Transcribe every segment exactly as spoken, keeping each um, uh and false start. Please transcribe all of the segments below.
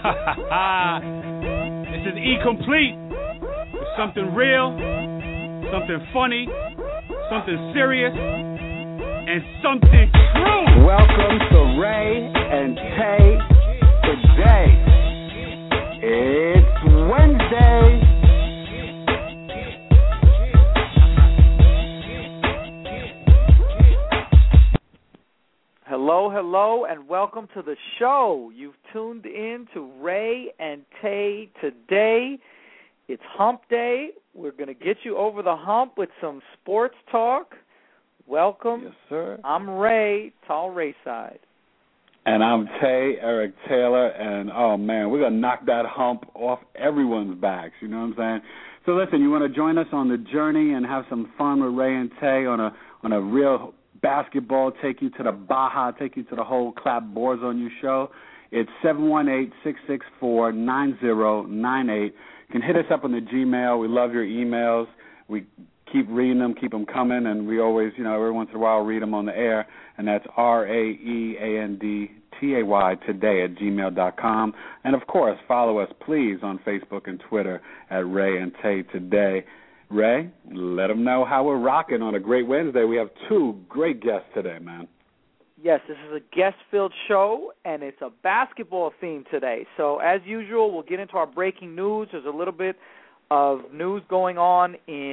This is E-Complete with something real, something funny, something serious, and something true. Welcome to Ray and Tay today. It's Wednesday. Hello, hello, and welcome to the show. You've tuned in to Ray and Tay today. It's hump day. We're going to get you over the hump with some sports talk. Welcome. Yes, sir. I'm Ray, Tall Rayside. And I'm Tay, Eric Taylor, and oh man, we're going to knock that hump off everyone's backs, you know what I'm saying? So listen, you want to join us on the journey and have some fun with Ray and Tay on a on a real basketball, take you to the Baja, take you to the whole clap boards on your show. It's seven one eight, six six four, nine zero nine eight. You can hit us up on the Gmail. We love your emails. We keep reading them, keep them coming, and we always, you know, every once in a while read them on the air, and that's R A E A N D T A Y today at gmail dot com. And, of course, follow us, please, on Facebook and Twitter at Ray and Tay Today. Ray, let them know how we're rocking on a great Wednesday. We have two great guests today, man. Yes, this is a guest-filled show, and it's a basketball theme today. So, as usual, we'll get into our breaking news. There's a little bit of news going on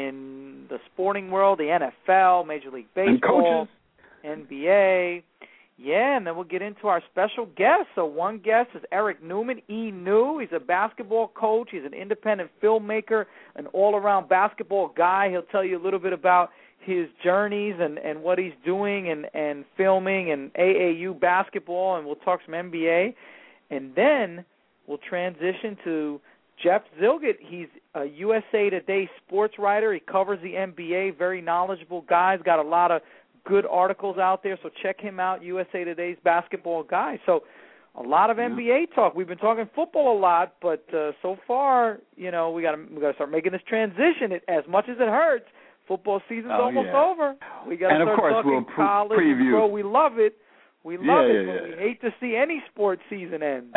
in the sporting world, the N F L, Major League Baseball, N B A. Yeah, and then we'll get into our special guest. So one guest is Eric Newman, E. New. He's a basketball coach. He's an independent filmmaker, an all-around basketball guy. He'll tell you a little bit about his journeys and, and what he's doing and, and filming and A A U basketball, and we'll talk some N B A. And then we'll transition to Jeff Zillgett. He's a U S A Today sports writer. He covers the N B A, very knowledgeable guy. He's got a lot of good articles out there, so check him out, U S A Today's basketball guy. So a lot of yeah. N B A talk. We've been talking football a lot, but uh, so far, you know, we got to we got to start making this transition. It, as much as it hurts, football season's oh, almost yeah. over. We got to start course, talking we'll pre- college preview. and pro. We love it. We love yeah, it, yeah, but yeah. we hate to see any sports season end.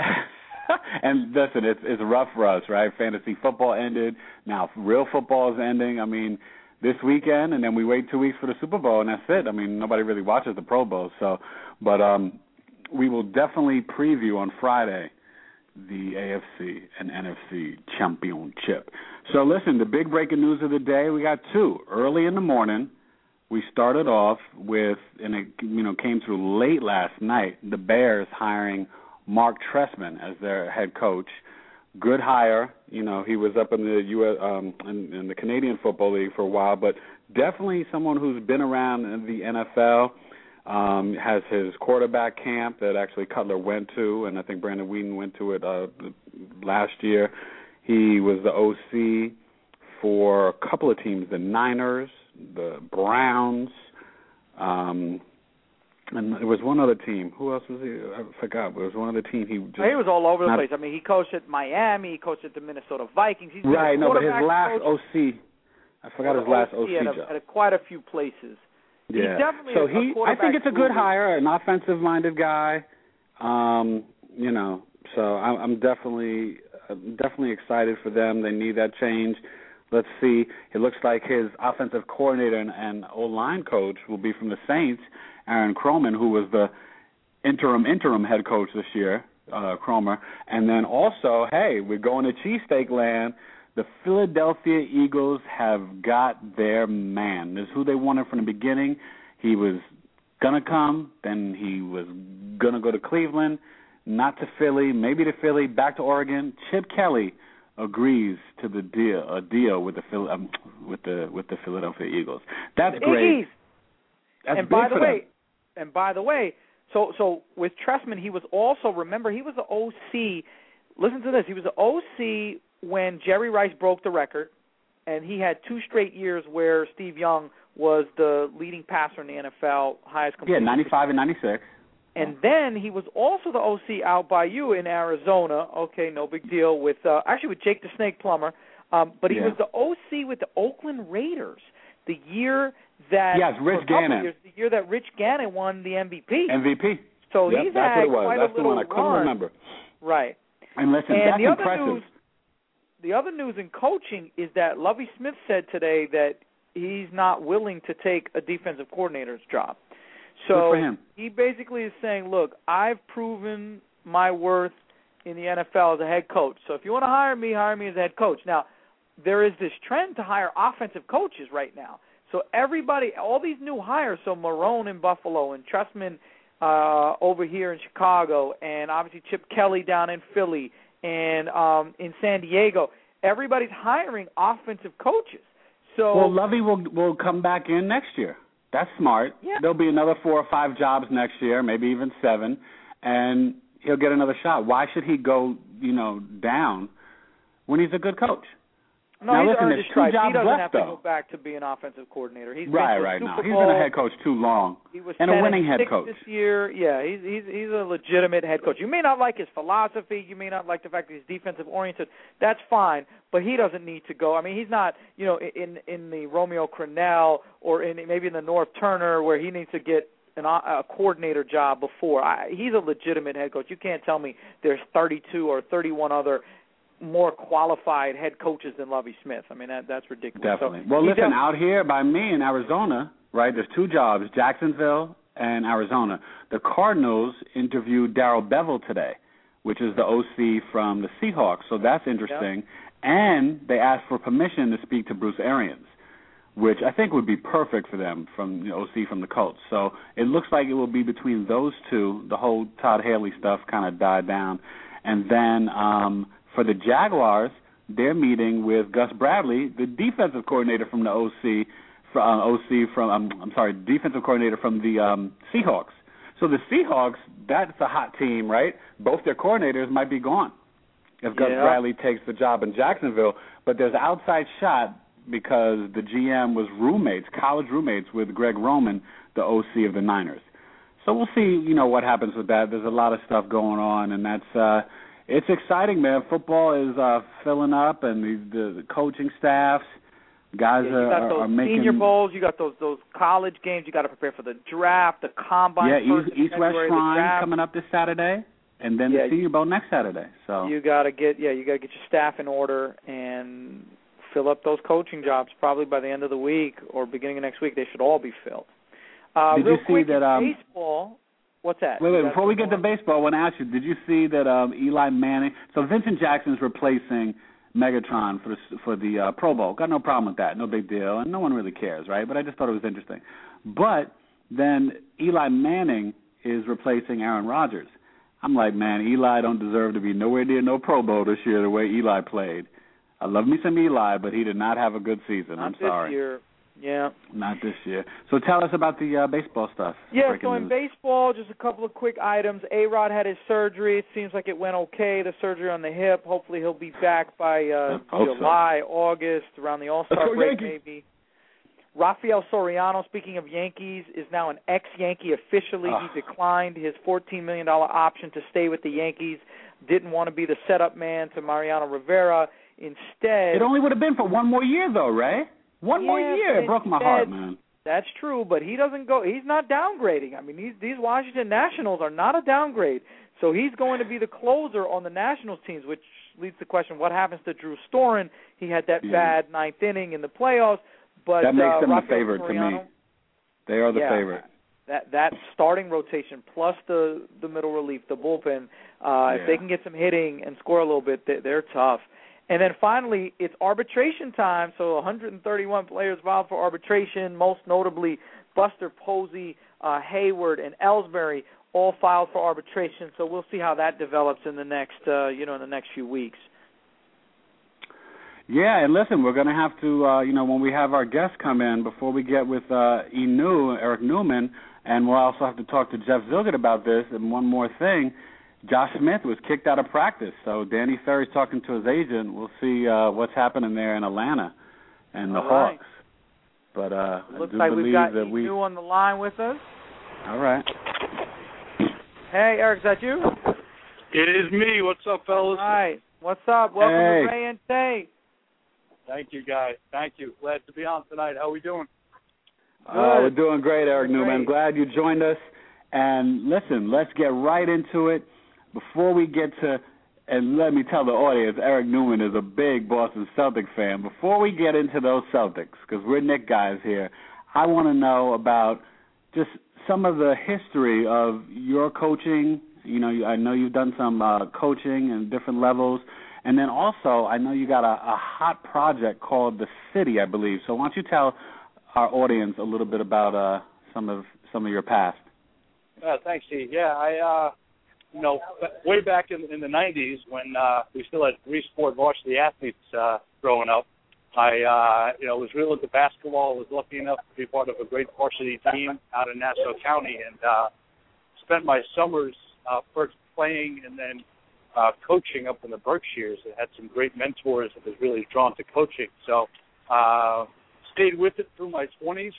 And listen, it's it's rough for us, right? Fantasy football ended. Now real football is ending. I mean, this weekend, and then we wait two weeks for the Super Bowl, and that's it. I mean, nobody really watches the Pro Bowl. So, but um, we will definitely preview on Friday the A F C and N F C championship. So listen, the big breaking news of the day, we got two. Early in the morning, we started off with, and it you know came through late last night, the Bears hiring Mark Trestman as their head coach. Good hire. You know, he was up in the U S um, in, in the Canadian Football League for a while, but definitely someone who's been around in the N F L. Um, has his quarterback camp that actually Cutler went to, and I think Brandon Whedon went to it uh, last year. He was the O C for a couple of teams, the Niners, the Browns, um, and there was one other team. Who else was he? I forgot. But it was one other team. He just he was all over the not, place. I mean, he coached at Miami. He coached at the Minnesota Vikings. He's right, no, but his last coach. O C, I forgot his last O C at, a, job. at a, quite a few places. Yeah. He's definitely so a, he, a I think it's a good guru. hire, an offensive-minded guy. Um, you know, so I'm, I'm definitely, I'm definitely excited for them. They need that change. Let's see. It looks like his offensive coordinator and, and O-line coach will be from the Saints, Aaron Croman, who was the interim interim head coach this year, uh, Cromer. And then also, hey, we're going to cheesesteak land. The Philadelphia Eagles have got their man. This is who they wanted from the beginning. He was going to come, then he was going to go to Cleveland, not to Philly, maybe to Philly, back to Oregon. Chip Kelly agrees to the deal, a deal with the um, with the with the Philadelphia Eagles. That's the great. Iggies. That's and big by the for way, them. and by the way, so so with Trestman, he was also, remember, he was the O C. Listen to this. He was the O C when Jerry Rice broke the record, and he had two straight years where Steve Young was the leading passer in the N F L, highest completion. Yeah, ninety-five and ninety-six. And then he was also the O C out by you in Arizona. Okay, no big deal. With uh, actually with Jake the Snake Plummer, um, but he yeah. was the O C with the Oakland Raiders the year that yes, Rich Gannon. Years, the year that Rich Gannon won the M V P. M V P. So yep, he's that's had what it was. quite That's a the little one I couldn't run. remember. Right. And listen, and that's the other impressive. News, the other news in coaching is that Lovie Smith said today that he's not willing to take a defensive coordinator's job. So Good for him. He basically is saying, look, I've proven my worth in the N F L as a head coach. So if you want to hire me, hire me as a head coach. Now, there is this trend to hire offensive coaches right now. So everybody, all these new hires, so Marrone in Buffalo and Trestman uh, over here in Chicago, and obviously Chip Kelly down in Philly and um, in San Diego, everybody's hiring offensive coaches. So Well, Lovie will will come back in next year. That's smart. Yeah. There'll be another four or five jobs next year, maybe even seven, and he'll get another shot. Why should he go, you know, down when he's a good coach? No, now, he's listen, earned there's his two stripes. jobs He doesn't left, have to though. go back to be an offensive coordinator. He's right, been to right. Super Now he's Bowl. been a head coach too long, He was and a ten winning and head six coach. this year. Yeah, he's he's he's a legitimate head coach. You may not like his philosophy. You may not like the fact that he's defensive oriented. That's fine, but he doesn't need to go. I mean, he's not, you know, in in the Romeo Crennel or in maybe in the North Turner where he needs to get an, a coordinator job before. I, he's a legitimate head coach. You can't tell me there's thirty-two or thirty-one other more qualified head coaches than Lovie Smith. I mean, that that's ridiculous. Definitely. So well, listen, def- out here by me in Arizona, right, there's two jobs, Jacksonville and Arizona. The Cardinals interviewed Darrell Bevell today, which is the O C from the Seahawks, so that's interesting. Yeah. And they asked for permission to speak to Bruce Arians, which I think would be perfect for them from the O C from the Colts. So it looks like it will be between those two. The whole Todd Haley stuff kind of died down. And then um, for the Jaguars, they're meeting with Gus Bradley, the defensive coordinator from the O C, from, uh, O C from um, I'm sorry, defensive coordinator from the um, Seahawks. So the Seahawks, that's a hot team, right? Both their coordinators might be gone if Gus yeah. Bradley takes the job in Jacksonville. But there's an outside shot because the G M was roommates, college roommates with Greg Roman, the O C of the Niners. So we'll see, you know, what happens with that. There's a lot of stuff going on, and that's uh, it's exciting, man. Football is uh, filling up, and the, the, the coaching staffs, guys yeah, you got are, those are making senior bowls. You got those those college games. You got to prepare for the draft, the combine. Yeah, first East, East West February, Shrine coming up this Saturday, and then yeah, the Senior Bowl next Saturday. So you got to get yeah, you got to get your staff in order and fill up those coaching jobs. Probably by the end of the week or beginning of next week, they should all be filled. Uh, Did real you see quick, that? Um, baseball. What's that? Wait, wait. You Before we get to baseball, I want to ask you: did you see that um, Eli Manning? So Vincent Jackson's replacing Megatron for the for the uh, Pro Bowl. Got no problem with that. No big deal, and no one really cares, right? But I just thought it was interesting. But then Eli Manning is replacing Aaron Rodgers. I'm like, man, Eli don't deserve to be nowhere near no Pro Bowl this year the way Eli played. I love me some Eli, but he did not have a good season. Not I'm this sorry. year. Yeah. Not this year. So tell us about the uh, baseball stuff. Yeah, Breaking so in news. baseball, just a couple of quick items. A-Rod had his surgery. It seems like it went okay, the surgery on the hip. Hopefully he'll be back by uh, July, so. August, around the All-Star break Yankees. maybe. Rafael Soriano, speaking of Yankees, is now an ex-Yankee officially. Oh. He declined his fourteen million dollars option to stay with the Yankees. Didn't want to be the setup man to Mariano Rivera. Instead, it only would have been for one more year, though, Ray. One yeah, more year. It broke my heart, man. That's true, but he doesn't go. He's not downgrading. I mean, these these Washington Nationals are not a downgrade. So he's going to be the closer on the Nationals teams, which leads to the question: what happens to Drew Storen? He had that yeah. bad ninth inning in the playoffs, but that makes uh, them Rafael the favorite Soriano, to me. They are the yeah, favorite. That that starting rotation plus the the middle relief, the bullpen. Uh, yeah. If they can get some hitting and score a little bit, they, they're tough. And then finally, it's arbitration time, so one hundred thirty-one players filed for arbitration, most notably Buster Posey, uh, Hayward, and Ellsbury all filed for arbitration. So we'll see how that develops in the next, uh, you know, in the next few weeks. Yeah, and listen, we're going to have to, uh, you know, when we have our guests come in, before we get with uh, Enu, Eric Newman, and we'll also have to talk to Jeff Zilgett about this. And one more thing. Josh Smith was kicked out of practice, so Danny Ferry's talking to his agent. We'll see uh, what's happening there in Atlanta and the All right. Hawks. But uh, looks I do like believe we've got that we. Enu on the line with us. All right. Hey, Eric, is that you? It is me. What's up, fellas? All right. What's up? Welcome hey. to Ray and Tay. Thank you, guys. Thank you. Glad to be on tonight. How are we doing? Uh, we're doing great, Eric Newman. I'm glad you joined us. And listen, let's get right into it. Before we get to And let me tell the audience, Eric Newman is a big Boston Celtics fan. Before we get into those Celtics, because we're Knick guys here, I want to know about just some of the history of your coaching. You know, I know you've done some uh, coaching in different levels. And then also, I know you got a, a hot project called The City, I believe. So why don't you tell our audience a little bit about uh, some of some of your past? Uh, thanks, Steve. Yeah, I... Uh... You know, way back in, in the nineties when uh, we still had three sport varsity athletes uh, growing up, I, uh, you know, was real into basketball. Was lucky enough to be part of a great varsity team out in Nassau County, and uh, spent my summers uh, first playing and then uh, coaching up in the Berkshires. I had some great mentors and was really drawn to coaching. So uh, stayed with it through my twenties,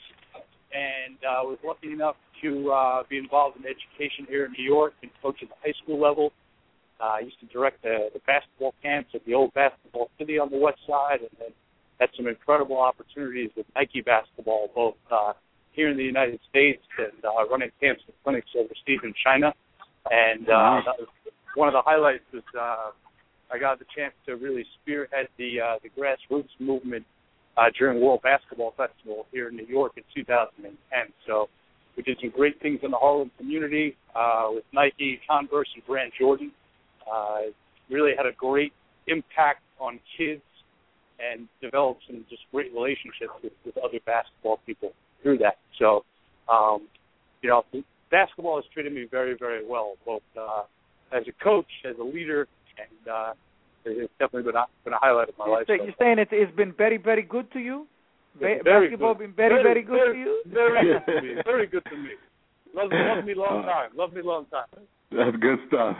and uh, was lucky enough to uh, be involved in education here in New York and coach at the high school level. Uh, I used to direct the, the basketball camps at the old basketball city on the west side, and then had some incredible opportunities with Nike basketball, both uh, here in the United States and uh, running camps and clinics overseas in China. And uh, that was one of the highlights was uh, I got the chance to really spearhead the uh, the grassroots movement uh, during World Basketball Festival here in New York in two thousand ten. So we did some great things in the Harlem community uh, with Nike, Converse, and Brand Jordan. Uh, really had a great impact on kids and developed some just great relationships with, with other basketball people through that. So, um, you know, basketball has treated me very, very well, both uh, as a coach, as a leader, and uh, it's definitely been a, been a highlight of my life. You're saying it's, it's been very, very good to you? Ba- very basketball good. been very, very, very good very, to you? Very good to me. Very good to me. Love, love me long time. Love me long time. That's good stuff.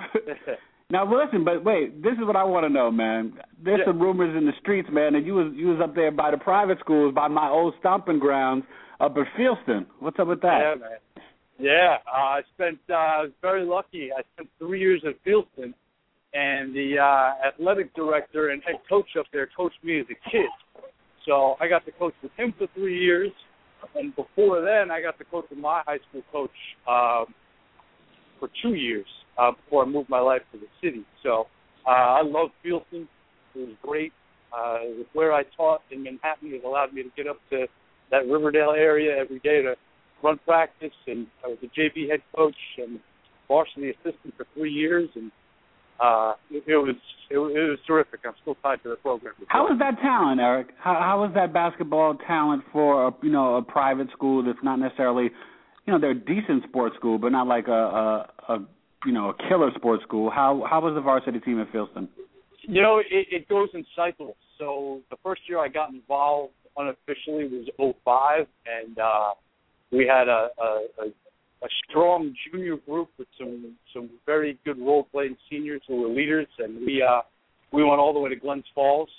Now listen, but wait, this is what I want to know, man. There's yeah. some rumors in the streets, man, that you was you was up there by the private schools, by my old stomping grounds up at Fieldston. What's up with that? Yeah, man. Yeah, uh, I spent. Uh, I was very lucky. I spent three years at Fieldston, and the uh, athletic director and head coach up there coached me as a kid. So I got to coach with him for three years, and before then, I got to coach with my high school coach um, for two years uh, before I moved my life to the city. So uh, I love Fieldston. It was great. Uh, it was where I taught in Manhattan. It allowed me to get up to that Riverdale area every day to run practice, and I was a J V head coach and varsity assistant for three years, and uh, it, it was it, it was terrific. I'm still tied to the program. How was that talent, Eric? How, how was that basketball talent for a, you know a private school that's not necessarily, you know, they're a decent sports school, but not like a, a, a you know a killer sports school? How how was the varsity team at Fieldston? You know, it, it goes in cycles. So the first year I got involved unofficially was oh five, and uh, we had a, a, a a strong junior group with some some very good role playing seniors who were leaders, and we uh, we went all the way to Glens Falls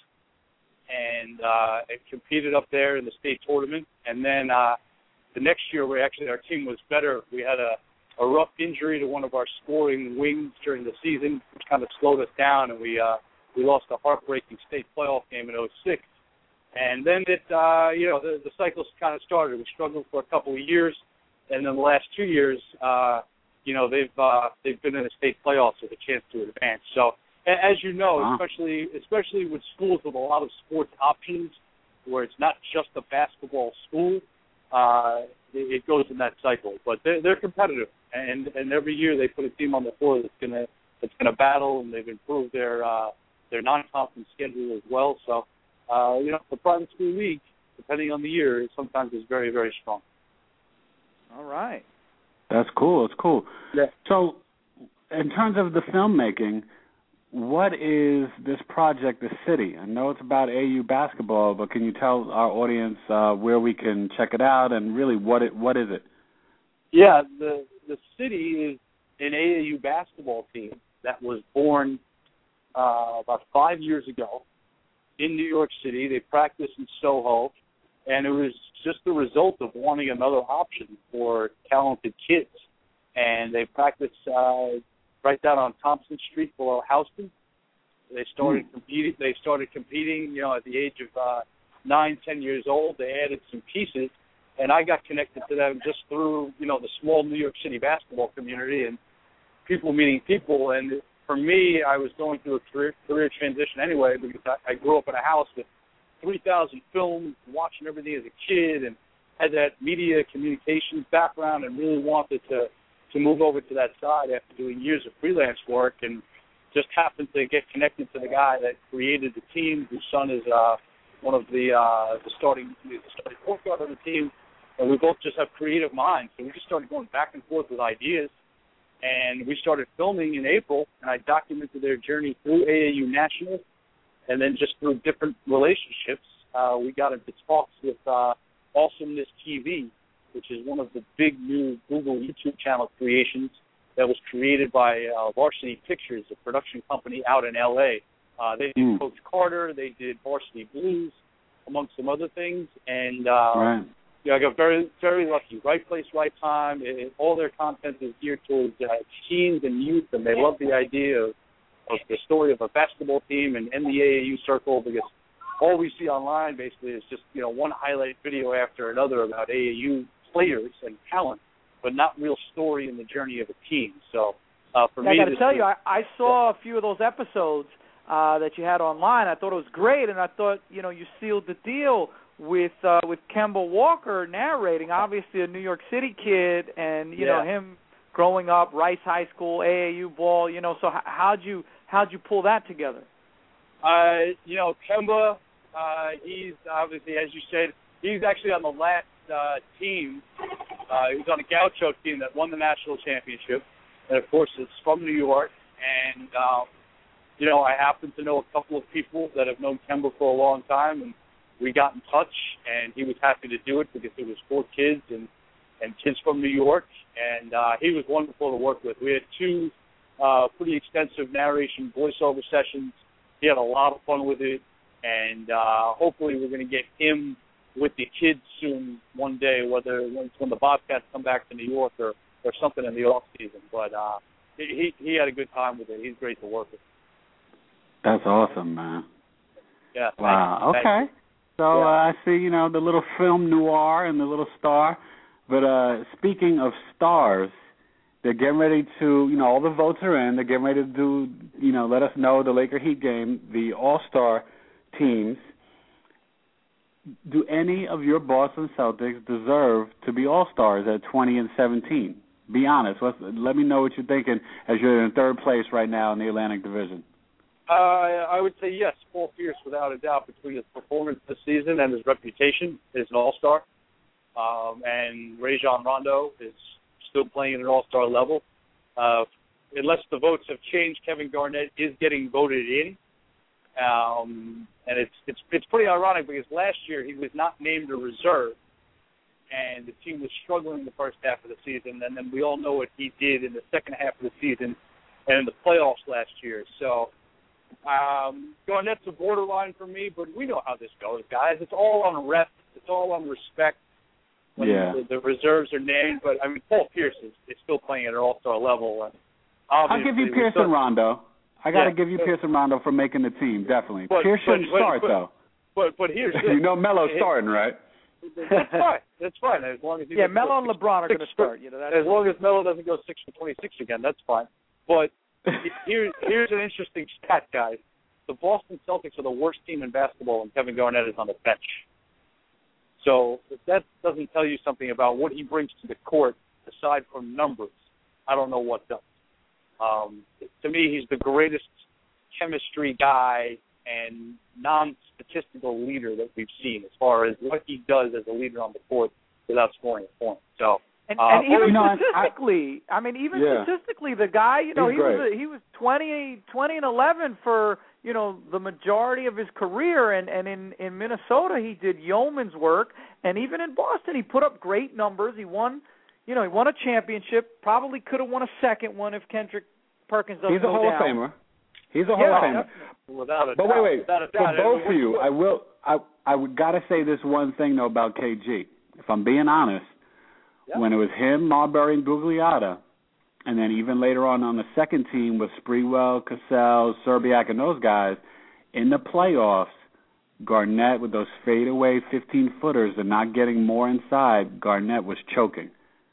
and uh, and competed up there in the state tournament. And then uh, the next year, we actually our team was better. We had a, a rough injury to one of our scoring wings during the season, which kind of slowed us down, and we uh, we lost a heartbreaking state playoff game in oh six. And then it uh, you know the, the cycles kind of started. We struggled for a couple of years. And then the last two years, uh, you know, they've uh, they've been in the state playoffs with a chance to advance. So, as you know, wow. especially especially with schools with a lot of sports options, where it's not just a basketball school, uh, it, it goes in that cycle. But they're, they're competitive, and and every year they put a team on the floor that's gonna that's gonna battle, and they've improved their uh, their non-conference schedule as well. So, uh, you know, the private school league, depending on the year, sometimes is very very strong. All right. That's cool. It's cool. Yeah. So, in terms of the filmmaking, what is this project, The City? I know it's about A U basketball, but can you tell our audience uh, where we can check it out, and really what it what is it? Yeah, the the City is an A A U basketball team that was born uh, about five years ago in New York City. They practice in Soho, and it was just the result of wanting another option for talented kids. And they practice uh, right down on Thompson Street below Houston. They started mm. competing. They started competing, you know, at the age of uh, nine, ten years old. They added some pieces, and I got connected to them just through, you know, the small New York City basketball community, and people meeting people. And for me, I was going through a career, career transition anyway because I, I grew up in a house with three thousand films, watching everything as a kid, and had that media communications background, and really wanted to to move over to that side after doing years of freelance work, and just happened to get connected to the guy that created the team, whose son is uh, one of the uh, the starting the starting point guard of the team, and we both just have creative minds, so we just started going back and forth with ideas, and we started filming in April, and I documented their journey through A A U National, and then just through different relationships, uh, we got into talks with uh, Awesomeness T V, which is one of the big new Google YouTube channel creations that was created by uh, Varsity Pictures, a production company out in L A. Uh, they did mm. Coach Carter, they did Varsity Blues, amongst some other things, and uh, right. yeah, I got very, very lucky. Right place, right time. It, it, all their content is geared towards uh, teens and youth, and they love the idea of, of the story of a basketball team and in the A A U circle, because all we see online basically is just, you know, one highlight video after another about A A U players and talent, but not real story in the journey of a team. So uh, for yeah, me, I got to tell is, you, I, I saw a few of those episodes uh, that you had online. I thought it was great, and I thought, you know, you sealed the deal with uh, with Kemba Walker narrating. Obviously, a New York City kid, and you yeah. know him growing up, Rice High School, A A U ball. You know, so h- how'd you how'd you pull that together? Uh, you know, Kemba, uh, he's obviously, as you said, he's actually on the last uh, team. Uh, he was on the Gaucho team that won the national championship, and of course, it's from New York. And uh, you know, I happen to know a couple of people that have known Kemba for a long time, and we got in touch, and he was happy to do it because it was four kids and, and kids from New York, and uh, he was wonderful to work with. We had two uh, pretty extensive narration voiceover sessions. He had a lot of fun with it, and uh, hopefully we're going to get him with the kids soon one day, whether when, when the Bobcats come back to New York or, or something in the off season. But uh, he he had a good time with it. He's great to work with. That's awesome, man. Yeah. Wow. Thank you. Okay. Thank you. So yeah. uh, I see, you know, the little film noir and the little star. But uh, speaking of stars, they're getting ready to, you know, all the votes are in. They're getting ready to do, you know, let us know the Laker Heat game, the All-Star teams. Do any of your Boston Celtics deserve to be All-Stars at twenty and seventeen? Be honest. Let's, let me know what you're thinking as you're in third place right now in the Atlantic Division. Uh, I would say yes, Paul Pierce, without a doubt, between his performance this season and his reputation, is an all-star. Um, and Rajon Rondo is still playing at an all-star level. Uh, unless the votes have changed, Kevin Garnett is getting voted in. Um, and it's, it's it's pretty ironic because last year he was not named a reserve, and the team was struggling the first half of the season, and then we all know what he did in the second half of the season and in the playoffs last year. So Um, Garnett's a borderline for me, but we know how this goes, guys. It's all on rep. It's all on respect when yeah. the, the reserves are named. But, I mean, Paul Pierce is, is still playing at an all-star level. And I'll give you Pierce and Rondo. I got to yeah, give you but, Pierce and Rondo for making the team, definitely. But, Pierce shouldn't but, start, but, though. But, but here's You know Melo's starting, right? That's fine. That's fine. As long as he yeah, Melo and LeBron are going to start. You know, that's as long as Melo doesn't go six for twenty-six again, that's fine. But here, here's an interesting stat, guys. The Boston Celtics are the worst team in basketball, and Kevin Garnett is on the bench. So if that doesn't tell you something about what he brings to the court, aside from numbers, I don't know what does. Um, to me, he's the greatest chemistry guy and non-statistical leader that we've seen as far as what he does as a leader on the court without scoring a point. So, and, uh, and even you know, statistically, I, I mean, even yeah. statistically, the guy, you know, He's he great. was a, he was twenty, twenty and eleven for, you know, the majority of his career, and, and in, in Minnesota he did yeoman's work, and even in Boston he put up great numbers. He won, you know, he won a championship. Probably could have won a second one if Kendrick Perkins doesn't He's a go Hall down. of Famer. He's a Hall yeah, of Famer. Without a but doubt, wait, wait. without a For doubt, both of you, good. I will. I I would gotta say this one thing though about K G. If I'm being honest, yeah. when it was him, Marbury, and Gugliotta, and then even later on on the second team with Sprewell, Cassell, Serbiak, and those guys, in the playoffs, Garnett with those fadeaway fifteen-footers and not getting more inside, Garnett was choking.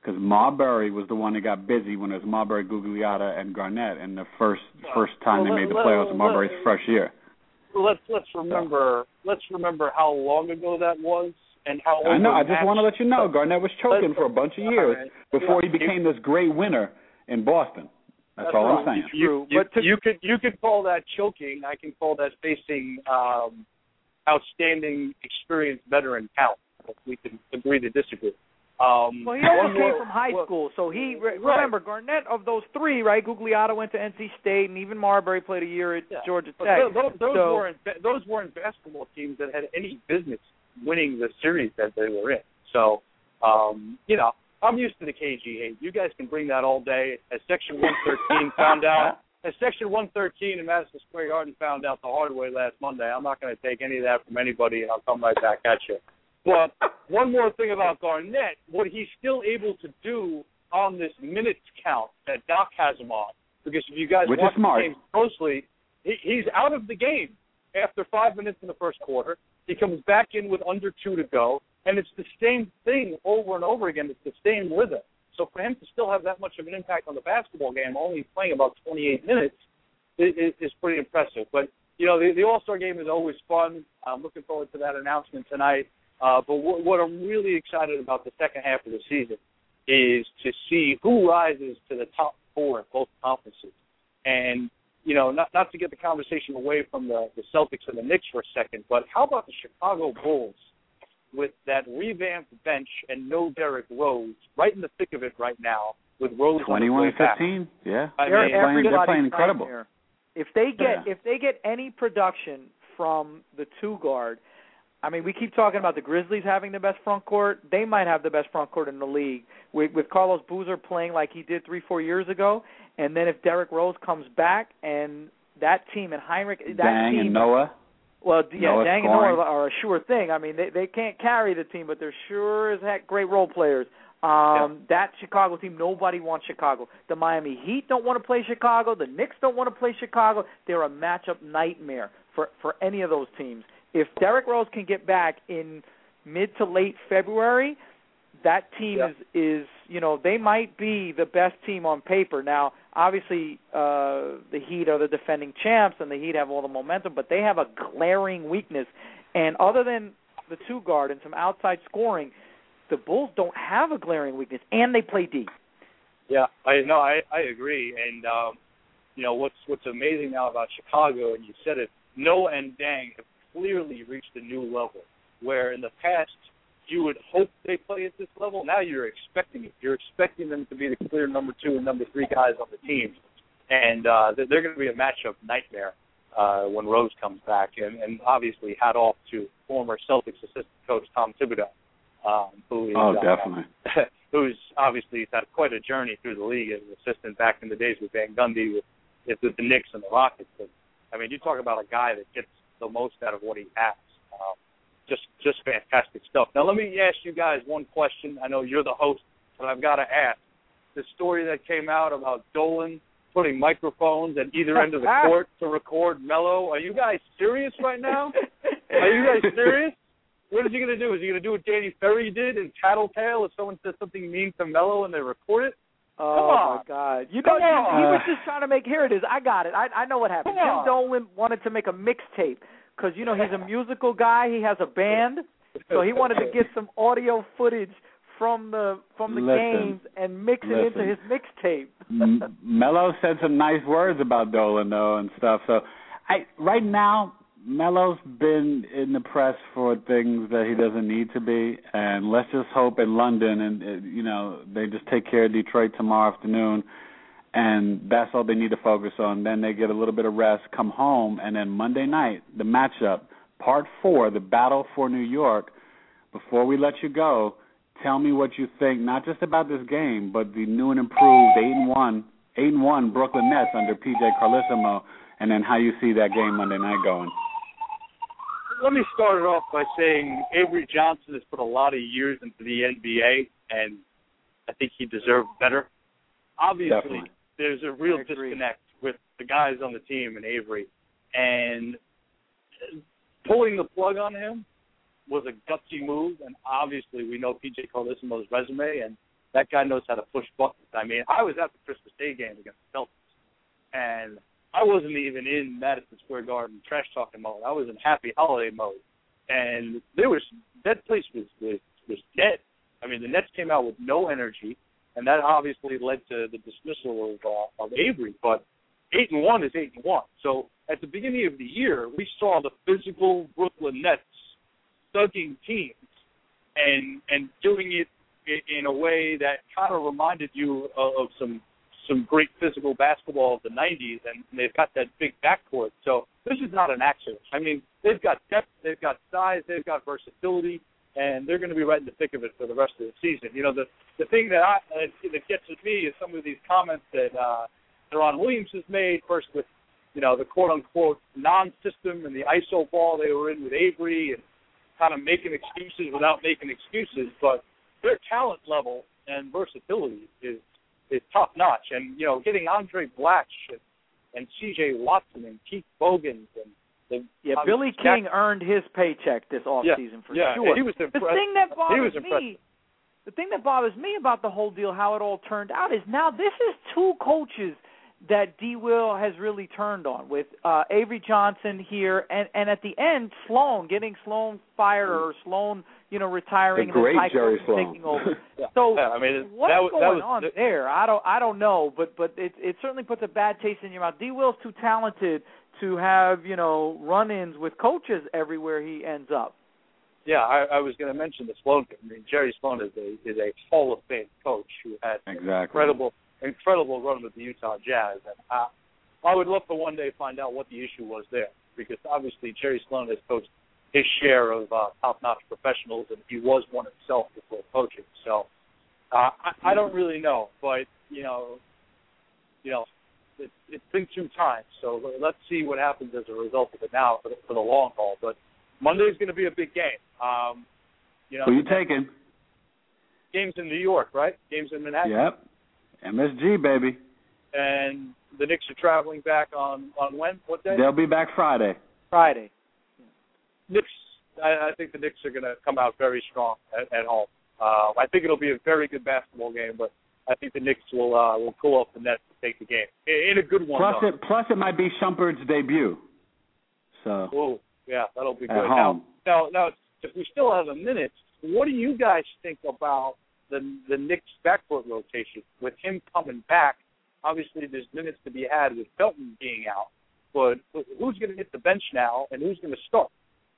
because Marbury was the one that got busy when it was Marbury, Gugliotta, and Garnett in the first first time well, they made the let, playoffs let, in Marbury's let, first year. Let's let's remember let's remember how long ago that was and how. I know. I just want to let you know Garnett was choking let's, for a bunch of years right. before yeah, he became you, this great winner in Boston. That's, That's all right. I'm saying. You, you, to, you could you could call that choking. I can call that facing um, outstanding, experienced veteran talent. We can agree to disagree. Um, well, he also came more, from high well, school, so he right. remember Garnett of those three, right? Gugliotta went to N C State, and even Marbury played a year at yeah. Georgia But Tech. Those, those so, weren't those weren't basketball teams that had any business winning the series that they were in. So, um, you know, I'm used to the K G hate. You guys can bring that all day. As Section one thirteen found out, as Section one thirteen in Madison Square Garden found out the hard way last Monday, I'm not going to take any of that from anybody, and I'll come right back at you. But one more thing about Garnett, what he's still able to do on this minutes count that Doc has him on, because if you guys Which watch is smart. the game closely, he, he's out of the game after five minutes in the first quarter. He comes back in with under two to go, and it's the same thing over and over again. It's the same rhythm. So for him to still have that much of an impact on the basketball game, only playing about twenty-eight minutes, is, is pretty impressive. But, you know, the, the All-Star game is always fun. I'm looking forward to that announcement tonight. Uh, but w- what I'm really excited about the second half of the season is to see who rises to the top four in both conferences. And, you know, not not to get the conversation away from the, the Celtics and the Knicks for a second, but how about the Chicago Bulls with that revamped bench and no Derrick Rose right in the thick of it right now with Rose twenty-one fifteen? Yeah. I they're, mean, playing, they're playing incredible. Nightmare. If they get yeah. if they get any production from the two guard, I mean, we keep talking about the Grizzlies having the best front court. They might have the best front court in the league with, with Carlos Boozer playing like he did three, four years ago. And then if Derrick Rose comes back and that team and Heinrich, that Dang team, and Noah. Well, yeah, Noah Dang scoring. and Noah are a sure thing. I mean, they they can't carry the team, but they're sure as heck great role players. Um, yeah. That Chicago team, nobody wants Chicago. The Miami Heat don't want to play Chicago. The Knicks don't want to play Chicago. They're a matchup nightmare for, for any of those teams. If Derrick Rose can get back in mid to late February, that team yeah. is, is, you know, they might be the best team on paper. Now, obviously, uh, the Heat are the defending champs, and the Heat have all the momentum, but they have a glaring weakness. And other than the two guard and some outside scoring, the Bulls don't have a glaring weakness, and they play D. Yeah, I no, I, I agree. And, um, you know, what's what's amazing now about Chicago, and you said it, Noah and Dang have clearly reached a new level, where in the past you would hope they play at this level. Now you're expecting it. You're expecting them to be the clear number two and number three guys on the team. And uh, they're, they're going to be a matchup nightmare uh, when Rose comes back. And, and obviously, hat off to former Celtics assistant coach Tom Thibodeau. Um, who is, oh, uh, definitely. who's obviously had quite a journey through the league as an assistant back in the days with Van Gundy, with, with the Knicks and the Rockets. But, I mean, you talk about a guy that gets the most out of what he has. Um, just just fantastic stuff. Now, let me ask you guys one question. I know you're the host, but I've got to ask. The story that came out about Dolan putting microphones at either end of the court to record Melo. Are you guys serious right now? Are you guys serious? What is he going to do? Is he going to do what Danny Ferry did and tattletale if someone says something mean to Melo and they record it? Oh, my God. You know, he was just trying to make, here it is. I got it. I, I know what happened. Jim Dolan wanted to make a mixtape because, you know, he's a musical guy. He has a band. So he wanted to get some audio footage from the from the listen, games and mix it listen. into his mixtape. M- Melo said some nice words about Dolan, though, and stuff. So I right now, Melo's been in the press for things that he doesn't need to be, and let's just hope in London, and uh, you know, they just take care of Detroit tomorrow afternoon, and that's all they need to focus on. Then they get a little bit of rest, come home, and then Monday night, the matchup, part four, the battle for New York. Before we let you go, tell me what you think, not just about this game, but the new and improved eight and one, eight and one Brooklyn Nets under P J Carlesimo, and then how you see that game Monday night going. Let me start it off by saying Avery Johnson has put a lot of years into the N B A, and I think he deserved better. Obviously, Definitely. There's a real disconnect with the guys on the team and Avery, and pulling the plug on him was a gutsy move, and obviously we know P J Carlesimo's resume, and That guy knows how to push buttons. I mean, I was at the Christmas Day game against the Celtics, and I wasn't even in Madison Square Garden trash talking mode. I was in happy holiday mode, and there was that place was was, was dead. I mean, the Nets came out with no energy, and that obviously led to the dismissal of uh, of Avery. But eight and one is eight and one. So at the beginning of the year, we saw the physical Brooklyn Nets thugging teams and and doing it in a way that kind of reminded you of, of some some great physical basketball of the nineties, and they've got that big backcourt. So this is not an accident. I mean, they've got depth, they've got size, they've got versatility, and they're going to be right in the thick of it for the rest of the season. You know, the the thing that I uh, that gets at me is some of these comments that uh, Deron Williams has made, first with, you know, the quote-unquote non-system and the I S O ball they were in with Avery and kind of making excuses without making excuses, but their talent level and versatility is is top notch. And, you know, getting Andre Blatch and, and C J Watson and Keith Bogans and the, yeah, Billy King Jack- earned his paycheck this offseason yeah, for yeah, sure. He was impressed. The thing that bothers he was me, the thing that bothers me about the whole deal, how it all turned out, is now this is two coaches that D. Will has really turned on, with uh, Avery Johnson here, and, and at the end, Sloan, getting Sloan fired or Sloan, you know, retiring the great and then Jerry Sloan taking over. yeah. So yeah, I mean, what's that was, going that was, on that, there? I don't, I don't know, but but it it certainly puts a bad taste in your mouth. D. Will's too talented to have, you know, run-ins with coaches everywhere he ends up. Yeah, I, I was going to mention the Sloan. I mean, Jerry Sloan is a is a Hall of Fame coach who had exactly. incredible. incredible run with the Utah Jazz. And I, I would love to one day find out what the issue was there, because obviously Jerry Sloan has coached his share of uh, top-notch professionals, and he was one himself before coaching. So uh, I, I don't really know, but, you know, you know, it, it's been two times. So let's see what happens as a result of it now for the, for the long haul. But Monday's going to be a big game. Um, you know, Who you taking? Games in New York, right? Games in Manhattan. Yep. M S G, baby. And the Knicks are traveling back on, on when? What day? They'll be back Friday. Friday. Knicks, I, I think the Knicks are going to come out very strong at, at home. Uh, I think it'll be a very good basketball game, but I think the Knicks will uh, will pull off the Nets to take the game in, in a good one. Plus, though. it plus it might be Shumpert's debut. So. Oh, yeah, that'll be at good. Home. Now, now, now, if we still have a minute, what do you guys think about the the Knicks backcourt rotation with him coming back? Obviously, there's minutes to be had with Felton being out, but who's going to hit the bench now, and who's going to start?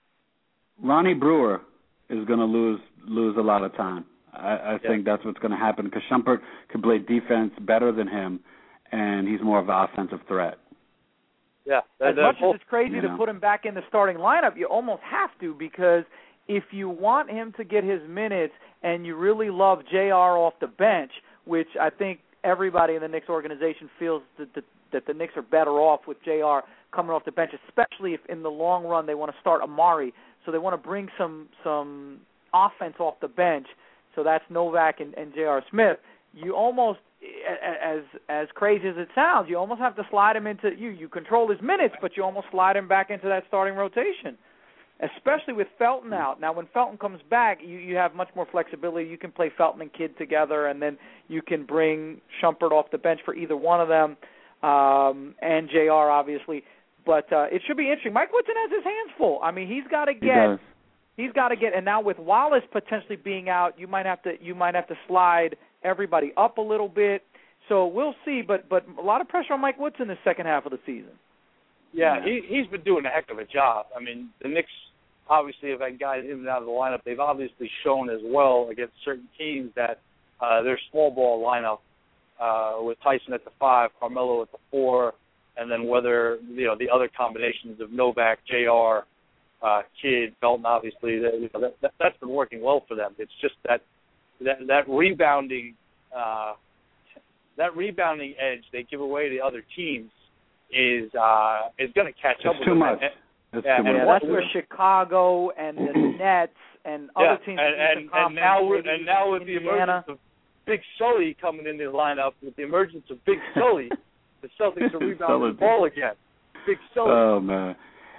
Ronnie Brewer is going to lose lose a lot of time. I, I yeah. think that's what's going to happen, because Shumpert can play defense better than him, and he's more of an offensive threat. Yeah, as much as it's crazy you to know. put him back in the starting lineup, you almost have to, because if you want him to get his minutes and you really love J R off the bench, which I think everybody in the Knicks organization feels that the, that the Knicks are better off with J R coming off the bench, especially if in the long run they want to start Amari. So they want to bring some some offense off the bench. So that's Novak and, and J R Smith. You almost, as as crazy as it sounds, you almost have to slide him into you. You control his minutes, but you almost slide him back into that starting rotation, especially with Felton out. Now, when Felton comes back, you, you have much more flexibility. You can play Felton and Kidd together, and then you can bring Shumpert off the bench for either one of them, um, and J R, obviously. But uh, it should be interesting. Mike Woodson has his hands full. I mean, he's got to get, he he's got to get, and now with Wallace potentially being out, you might have to, you might have to slide everybody up a little bit. So we'll see. But but a lot of pressure on Mike Woodson the second half of the season. Yeah, he, he's been doing a heck of a job. I mean, the Knicks obviously have had guys in and out of the lineup. They've obviously shown as well against certain teams that uh, their small ball lineup uh, with Tyson at the five, Carmelo at the four, and then whether, you know, the other combinations of Novak, J R, uh, Kidd, Felton, obviously, that, you know, that, that, that's been working well for them. It's just that that, that rebounding uh, that rebounding edge they give away to other teams is uh, is going to catch it's up with too them. Much. And, That's yeah, too much. Yeah, that's where Chicago and the Nets and yeah, other teams. And, and, and now, with, and now with Indiana. the emergence of Big Sully coming into the lineup, with the emergence of Big Sully, the Celtics are rebounding the ball again. Big Sully. Oh man.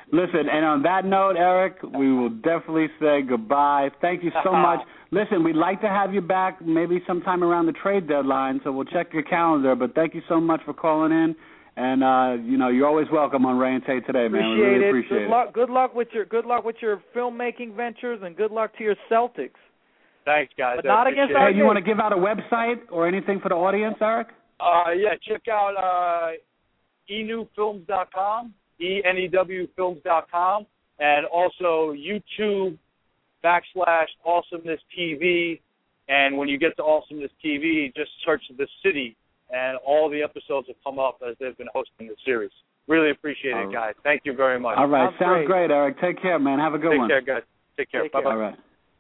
Listen, and on that note, Eric, we will definitely say goodbye. Thank you so much. Listen, we'd like to have you back maybe sometime around the trade deadline, so we'll check your calendar. But thank you so much for calling in. And uh, you know, you're always welcome on Ray and Tay today, man. Appreciate we really it. appreciate good it. Luck, good luck with your good luck with your filmmaking ventures, and good luck to your Celtics. Thanks, guys. But not against our Hey, you want to give out a website or anything for the audience, Eric? Uh, yeah, check out uh, e new films dot com, E N E W films dot com, and also YouTube backslash Awesomeness T V. And when you get to Awesomeness T V, just search The City, and all the episodes will come up as they've been hosting the series. Really appreciate it, guys. Thank you very much. All right. Sounds Sounds great. great, Eric. Take care, man. Have a good Take one. care, guys. Take care. Take Bye-bye. care. All right.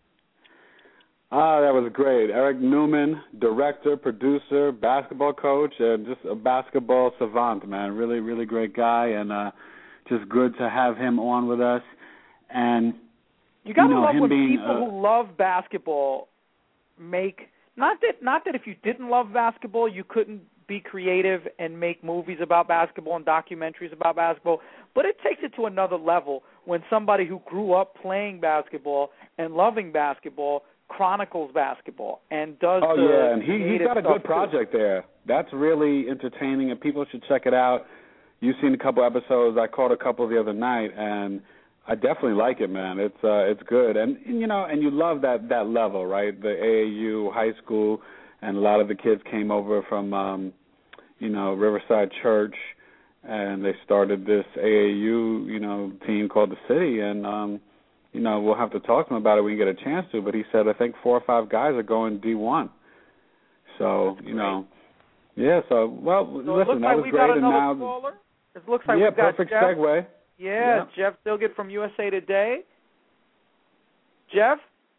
Ah, that was great. Eric Newman, director, producer, basketball coach, and just a basketball savant, man. Really, really great guy, and uh, just good to have him on with us. And You gotta you know, love him when being, people uh, who love basketball make not that not that if you didn't love basketball you couldn't be creative and make movies about basketball and documentaries about basketball, but it takes it to another level when somebody who grew up playing basketball and loving basketball chronicles basketball and does oh the yeah, and he he's creative got a stuff good project there. That's really entertaining, and people should check it out. You've seen a couple episodes. I caught a couple the other night, and I definitely like it, man. It's uh, it's good, and, and you know, and you love that that level, right? The A A U high school, and a lot of the kids came over from, um, you know, Riverside Church, and they started this A A U, you know, team called the City, and um, you know, we'll have to talk to him about it when we get a chance to. But he said I think four or five guys are going D one. So you know, yeah. So well, So it listen, looks that like was we great, got and another now caller. It looks like yeah, we've got perfect Jeff. segue. Yeah, Yeah. Jeff Stilgett from U S A Today. Jeff,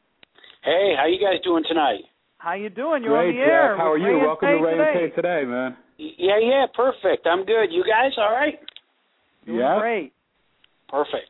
Hey, how you guys doing tonight? how you doing? You're Great, on the air. Jeff. How are with you? Ray and Welcome Tay to Ray today. and Tay today, man. Yeah, yeah, perfect. I'm good. You guys all right? Doing Yeah. great. Perfect.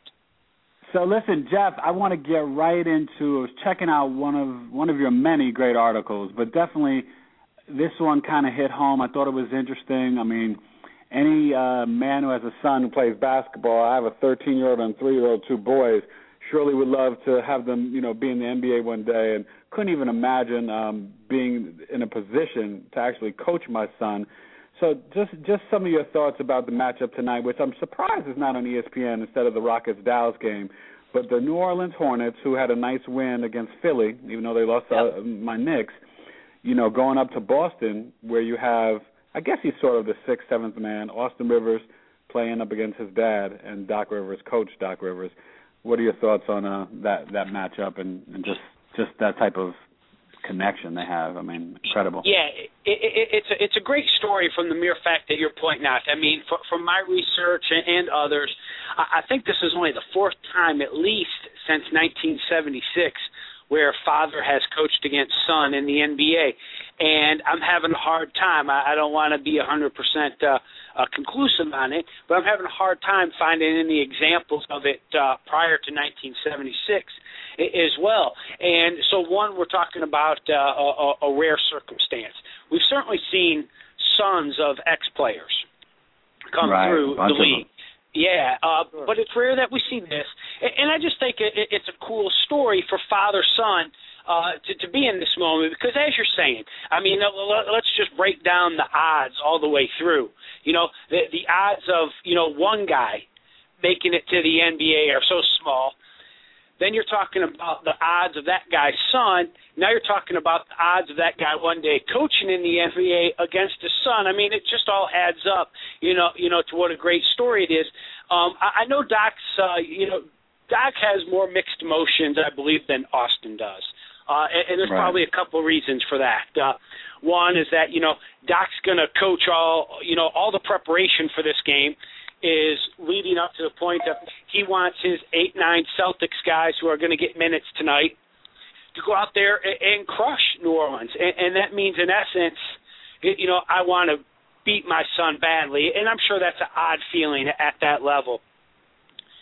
So listen, Jeff, I want to get right into. I was checking out one of one of your many great articles, but definitely this one kind of hit home. I thought it was interesting. I mean, any uh, man who has a son who plays basketball, I have a thirteen-year-old and three-year-old, two boys, surely would love to have them, you know, be in the N B A one day, and couldn't even imagine um, being in a position to actually coach my son. So just just some of your thoughts about the matchup tonight, which I'm surprised is not on E S P N instead of the Rockets-Dallas game. But the New Orleans Hornets, who had a nice win against Philly, even though they lost Yep. uh, my Knicks, you know, going up to Boston, where you have, I guess he's sort of the sixth, seventh man, Austin Rivers playing up against his dad, and Doc Rivers, Coach Doc Rivers. What are your thoughts on uh, that that matchup and, and just just that type of connection they have? I mean, incredible. Yeah, it, it, it's a, it's a great story from the mere fact that you're pointing out. I mean, for, from my research and, and others, I, I think this is only the fourth time, at least since nineteen seventy-six, where father has coached against son in the N B A. And I'm having a hard time. I, I don't want to be one hundred percent uh, uh, conclusive on it, but I'm having a hard time finding any examples of it uh, prior to nineteen seventy-six as well. And so, one, we're talking about uh, a, a rare circumstance. We've certainly seen sons of ex-players come Right, through a bunch the of league. Yeah, uh, Sure. but it's rare that we see this. And, and I just think it, it, it's a cool story for father-son uh, to, to be in this moment because, as you're saying, I mean, let's just break down the odds all the way through. You know, the, the odds of, you know, one guy making it to the N B A are so small. Then you're talking about the odds of that guy's son. Now you're talking about the odds of that guy one day coaching in the N B A against his son. I mean, it just all adds up, you know, you know, to what a great story it is. Um, I, I know Doc's, uh, you know, Doc has more mixed emotions, I believe, than Austin does. Uh, and, and there's Right. probably a couple of reasons for that. Uh, one is that, you know, Doc's going to coach all, you know, all the preparation for this game is leading up to the point that he wants his eight nine Celtics guys who are going to get minutes tonight to go out there and, and crush New Orleans. And, and that means, in essence, you know, I want to beat my son badly. And I'm sure that's an odd feeling at that level.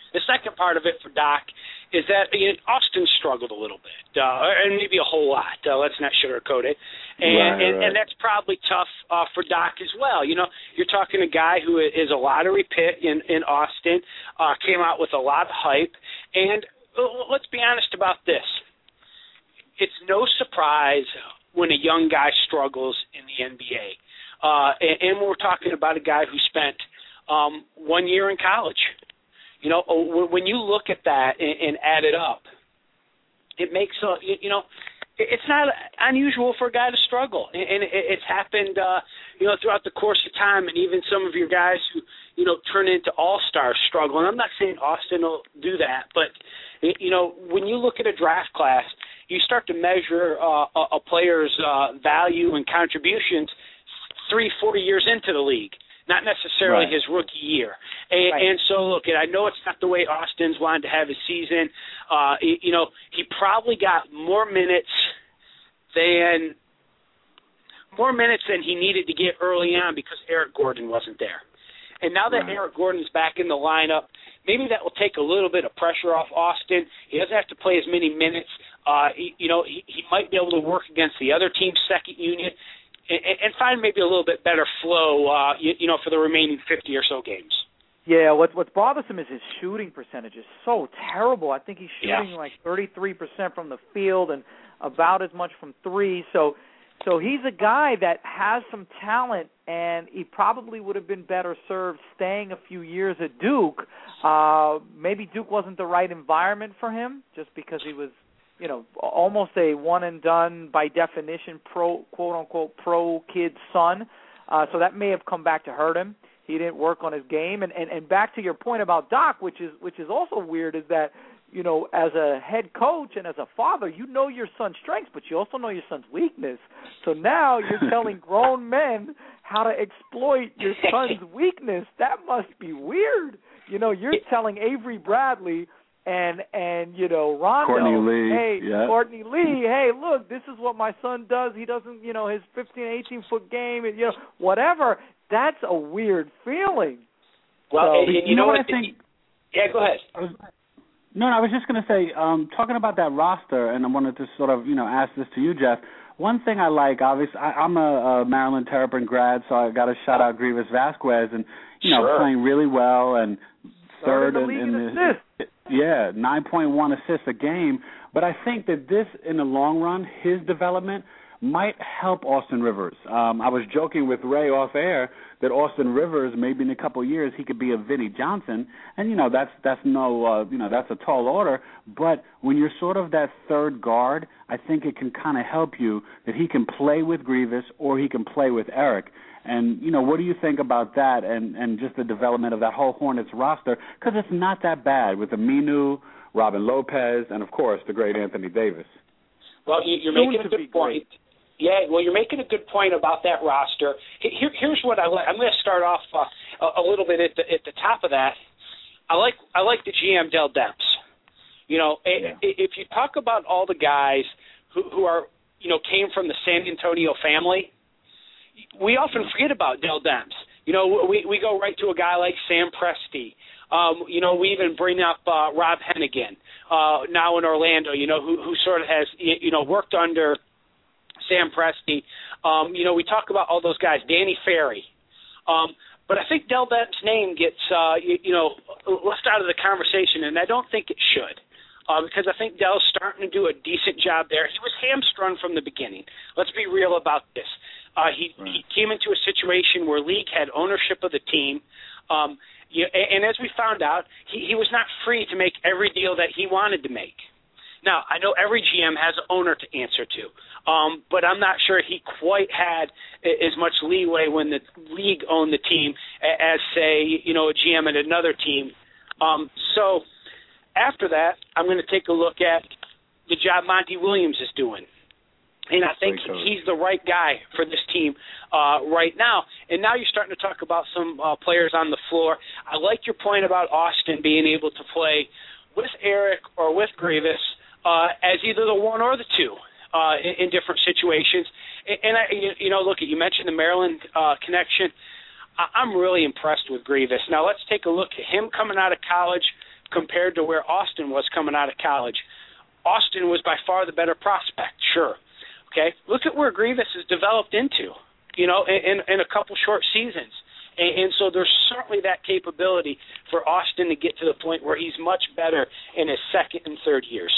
The second part of it for Doc is that you know, Austin struggled a little bit, uh, and maybe a whole lot. Uh, let's not sugarcoat it. And, right, and, right. and that's probably tough uh, for Doc as well. You know, you're talking a guy who is a lottery pick in, in Austin, uh, came out with a lot of hype. And uh, let's be honest about this. It's no surprise when a young guy struggles in the N B A. Uh, and, and we're talking about a guy who spent um, one year in college. You know, when you look at that and, and add it up, it makes, a, you know, it's not unusual for a guy to struggle. And it's happened, uh, you know, throughout the course of time. And even some of your guys who, you know, turn into all-stars struggle. And I'm not saying Austin will do that. But, you know, when you look at a draft class, you start to measure uh, a player's uh, value and contributions three, four years into the league. Not necessarily right. his rookie year. And, right. and so, look, and I know it's not the way Austin's wanted to have his season. Uh, you know, he probably got more minutes than more minutes than he needed to get early on because Eric Gordon wasn't there. And now that right. Eric Gordon's back in the lineup, maybe that will take a little bit of pressure off Austin. He doesn't have to play as many minutes. Uh, he, you know, he, he might be able to work against the other team's second unit. And find maybe a little bit better flow, uh, you, you know, for the remaining fifty or so games. Yeah, what's what's bothersome is his shooting percentage is so terrible. I think he's shooting yeah. like thirty-three percent from the field and about as much from three. So, so he's a guy that has some talent, and he probably would have been better served staying a few years at Duke. Uh, maybe Duke wasn't the right environment for him, just because he was, you know, almost a one and done by definition pro, quote unquote, pro kid son. Uh, so that may have come back to hurt him. He didn't work on his game. And, and, and back to your point about Doc, which is which is also weird, is that, you know, as a head coach and as a father, you know your son's strengths, but you also know your son's weakness. So now you're telling grown men how to exploit your son's weakness. That must be weird. You know, you're telling Avery Bradley And, and you know, Rondo, Courtney Lee, hey, yeah. Courtney Lee, hey, look, this is what my son does. He doesn't, you know, his fifteen, eighteen-foot game, and, you know, whatever. That's a weird feeling. Well, so, and, and you, you know, know what what? I think? Yeah, go ahead. I was, no, no, I was just going to say, um, talking about that roster, and I wanted to sort of, you know, ask this to you, Jeff. One thing I like, obviously, I, I'm a, a Maryland Terrapin grad, so I got to shout out Grievous Vasquez, and, you know, sure. Third playing really well, and third in the league in assists. Yeah, nine point one assists a game. But I think that this, in the long run, his development might help Austin Rivers. Um, I was joking with Ray off air that Austin Rivers, maybe in a couple of years, he could be a Vinnie Johnson, and you know that's that's no uh, you know that's a tall order. But when you're sort of that third guard, I think it can kind of help you that he can play with Grievous or he can play with Eric. And, you know, what do you think about that and, and just the development of that whole Hornets roster? Because it's not that bad with Aminu, Robin Lopez, and, of course, the great Anthony Davis. Well, you're Soon making a to good be point. Yeah, well, you're making a good point about that roster. Here, here's what I like. I'm going to start off uh, a, a little bit at the, at the top of that. I like I like the G M Dell Demps. You know, yeah. if you talk about all the guys who, who are, you know, came from the San Antonio family, we often forget about Dell Demps. You know, we we go right to a guy like Sam Presti. Um, you know, we even bring up uh, Rob Hennigan, uh, now in Orlando, you know, who, who sort of has, you know, worked under Sam Presti. Um, you know, we talk about all those guys, Danny Ferry. Um, but I think Dell Demps' name gets, uh, you, you know, left out of the conversation, and I don't think it should. Uh, because I think Dell's starting to do a decent job there. He was hamstrung from the beginning. Let's be real about this. Uh, he, right. he came into a situation where league had ownership of the team. Um, you, and, and as we found out, he, he was not free to make every deal that he wanted to make. Now, I know every G M has an owner to answer to, um, but I'm not sure he quite had as much leeway when the league owned the team as, say, you know, a G M at another team. Um, so after that, I'm going to take a look at the job Monty Williams is doing. And I think he's the right guy for this team uh, right now. And now you're starting to talk about some uh, players on the floor. I like your point about Austin being able to play with Eric or with Grievous uh, as either the one or the two uh, in, in different situations. And, and I, you know, look, you mentioned the Maryland uh, connection. I, I'm really impressed with Grievous. Now let's take a look at him coming out of college, compared to where Austin was coming out of college. Austin was by far the better prospect, sure. Okay, look at where Grievous has developed into, you know, in, in a couple short seasons. And, and so there's certainly that capability for Austin to get to the point where he's much better in his second and third years.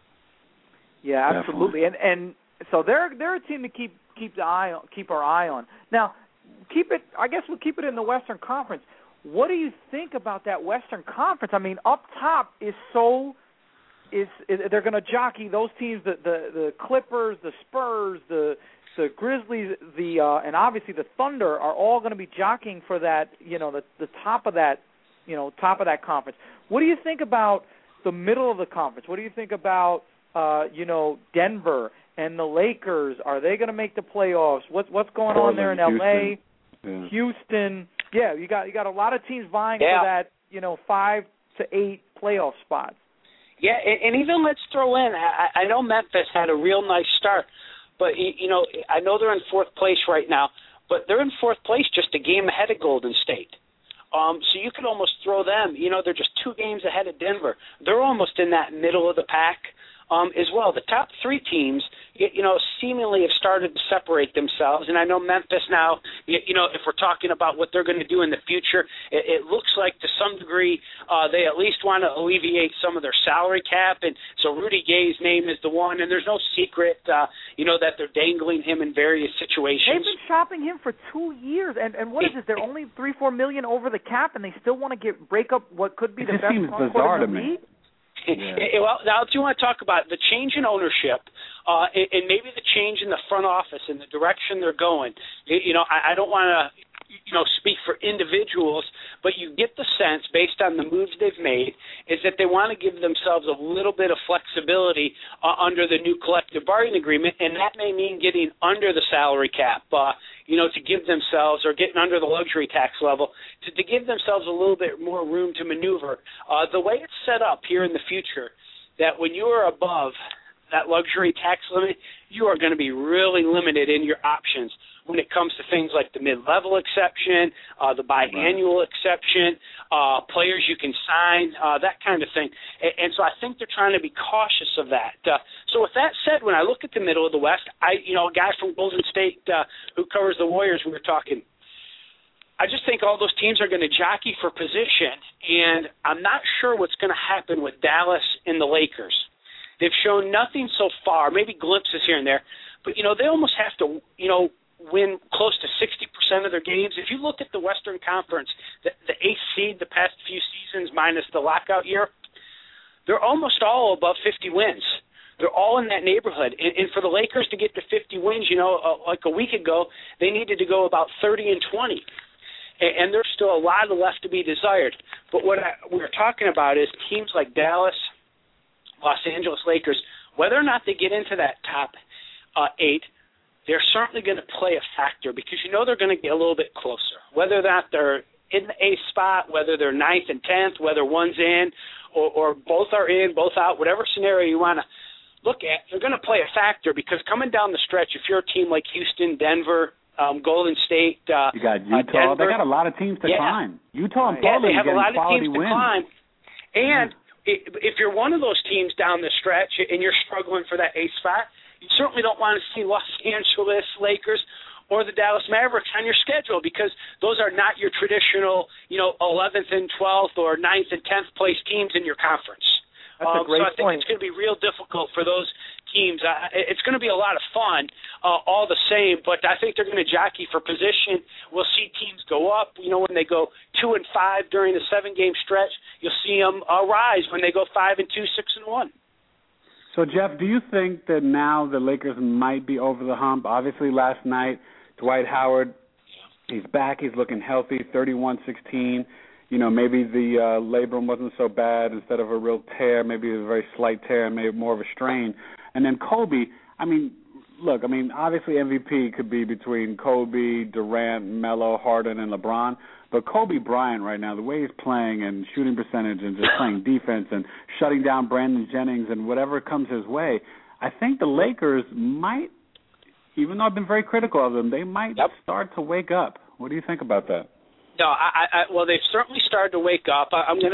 Yeah, absolutely. And and so they're they're a team to keep keep the eye on, keep our eye on. Now, keep it. I guess we'll keep it in the Western Conference. What do you think about that Western Conference? I mean, up top is so is, is they're going to jockey those teams, the, the the Clippers, the Spurs, the the Grizzlies, the uh, and obviously the Thunder are all going to be jockeying for that. You know, the the top of that, you know, top of that conference. What do you think about the middle of the conference? What do you think about Uh, you know, Denver and the Lakers? Are they going to make the playoffs? What's what's going Portland, on there in L A? Houston. Yeah. Houston. Yeah, you got you got a lot of teams vying yeah. for that, you know, five to eight playoff spots. Yeah, and, and even let's throw in, I, I know Memphis had a real nice start, but, you know, I know they're in fourth place right now, but they're in fourth place just a game ahead of Golden State. Um, so you could almost throw them, you know, they're just two games ahead of Denver. They're almost in that middle of the pack. Um, as well, the top three teams, you, you know, seemingly have started to separate themselves. And I know Memphis now, you, you know, if we're talking about what they're going to do in the future, it, it looks like to some degree uh, they at least want to alleviate some of their salary cap. And so Rudy Gay's name is the one, and there's no secret, uh, you know, that they're dangling him in various situations. They've been shopping him for two years. And, and what is it? They're only three, four million over the cap, and they still want to get break up what could be it the best seems front bizarre court to in the me. league. Yeah. Well, now if you want to talk about the change in ownership uh, and, and maybe the change in the front office and the direction they're going, you know, I, I don't want to, you know, speak for individuals, but you get the sense based on the moves they've made is that they want to give themselves a little bit of flexibility uh, under the new collective bargaining agreement, and that may mean getting under the salary cap, uh, you know, to give themselves, or getting under the luxury tax level, to, to give themselves a little bit more room to maneuver. Uh, the way it's set up here in the future, that when you are above that luxury tax limit, you are going to be really limited in your options when it comes to things like the mid-level exception, uh, the biannual right. exception, uh, players you can sign, uh, that kind of thing. And, and so I think they're trying to be cautious of that. Uh, so with that said, when I look at the middle of the West, I, you know, a guy from Golden State uh, who covers the Warriors, we were talking, I just think all those teams are going to jockey for position, and I'm not sure what's going to happen with Dallas and the Lakers. They've shown nothing so far, maybe glimpses here and there, but, you know, they almost have to, you know, win close to sixty percent of their games. If you look at the Western Conference, the, the eighth seed the past few seasons minus the lockout year, they're almost all above fifty wins. They're all in that neighborhood. And, and for the Lakers to get to fifty wins, you know, uh, like a week ago, they needed to go about thirty and twenty. And, and there's still a lot left to be desired. But what I, we're talking about is teams like Dallas, Los Angeles Lakers, whether or not they get into that top uh, eight, they're certainly going to play a factor because you know they're going to get a little bit closer. Whether or not they're in the eighth spot, whether they're ninth and tenth, whether one's in or, or both are in, both out, whatever scenario you want to look at, they're going to play a factor because coming down the stretch, if you're a team like Houston, Denver, um, Golden State, uh, you got Utah, uh, Denver, they got a lot of teams to yeah. climb. Utah and yeah, Portland they have a lot of teams wins. to climb. And yeah. if you're one of those teams down the stretch and you're struggling for that eighth spot, you certainly don't want to see Los Angeles Lakers or the Dallas Mavericks on your schedule because those are not your traditional, you know, eleventh and twelfth or ninth and tenth place teams in your conference. That's um, a great so I think point. it's going to be real difficult for those teams. Uh, it's going to be a lot of fun uh, all the same, but I think they're going to jockey for position. We'll see teams go up. You know, when they go two and five during the seven-game stretch, you'll see them uh, rise when they go five and two, six and one. So, Jeff, do you think that now the Lakers might be over the hump? Obviously, last night, Dwight Howard, he's back. He's looking healthy, thirty-one sixteen. You know, maybe the uh, labrum wasn't so bad. Instead of a real tear, maybe it was a very slight tear and maybe more of a strain. And then Kobe, I mean, look, I mean, obviously M V P could be between Kobe, Durant, Melo, Harden, and LeBron. But Kobe Bryant right now, the way he's playing and shooting percentage and just playing defense and shutting down Brandon Jennings and whatever comes his way, I think the Lakers might, even though I've been very critical of them, they might yep. start to wake up. What do you think about that? No, I, I well, they've certainly started to wake up. I, I'm going to,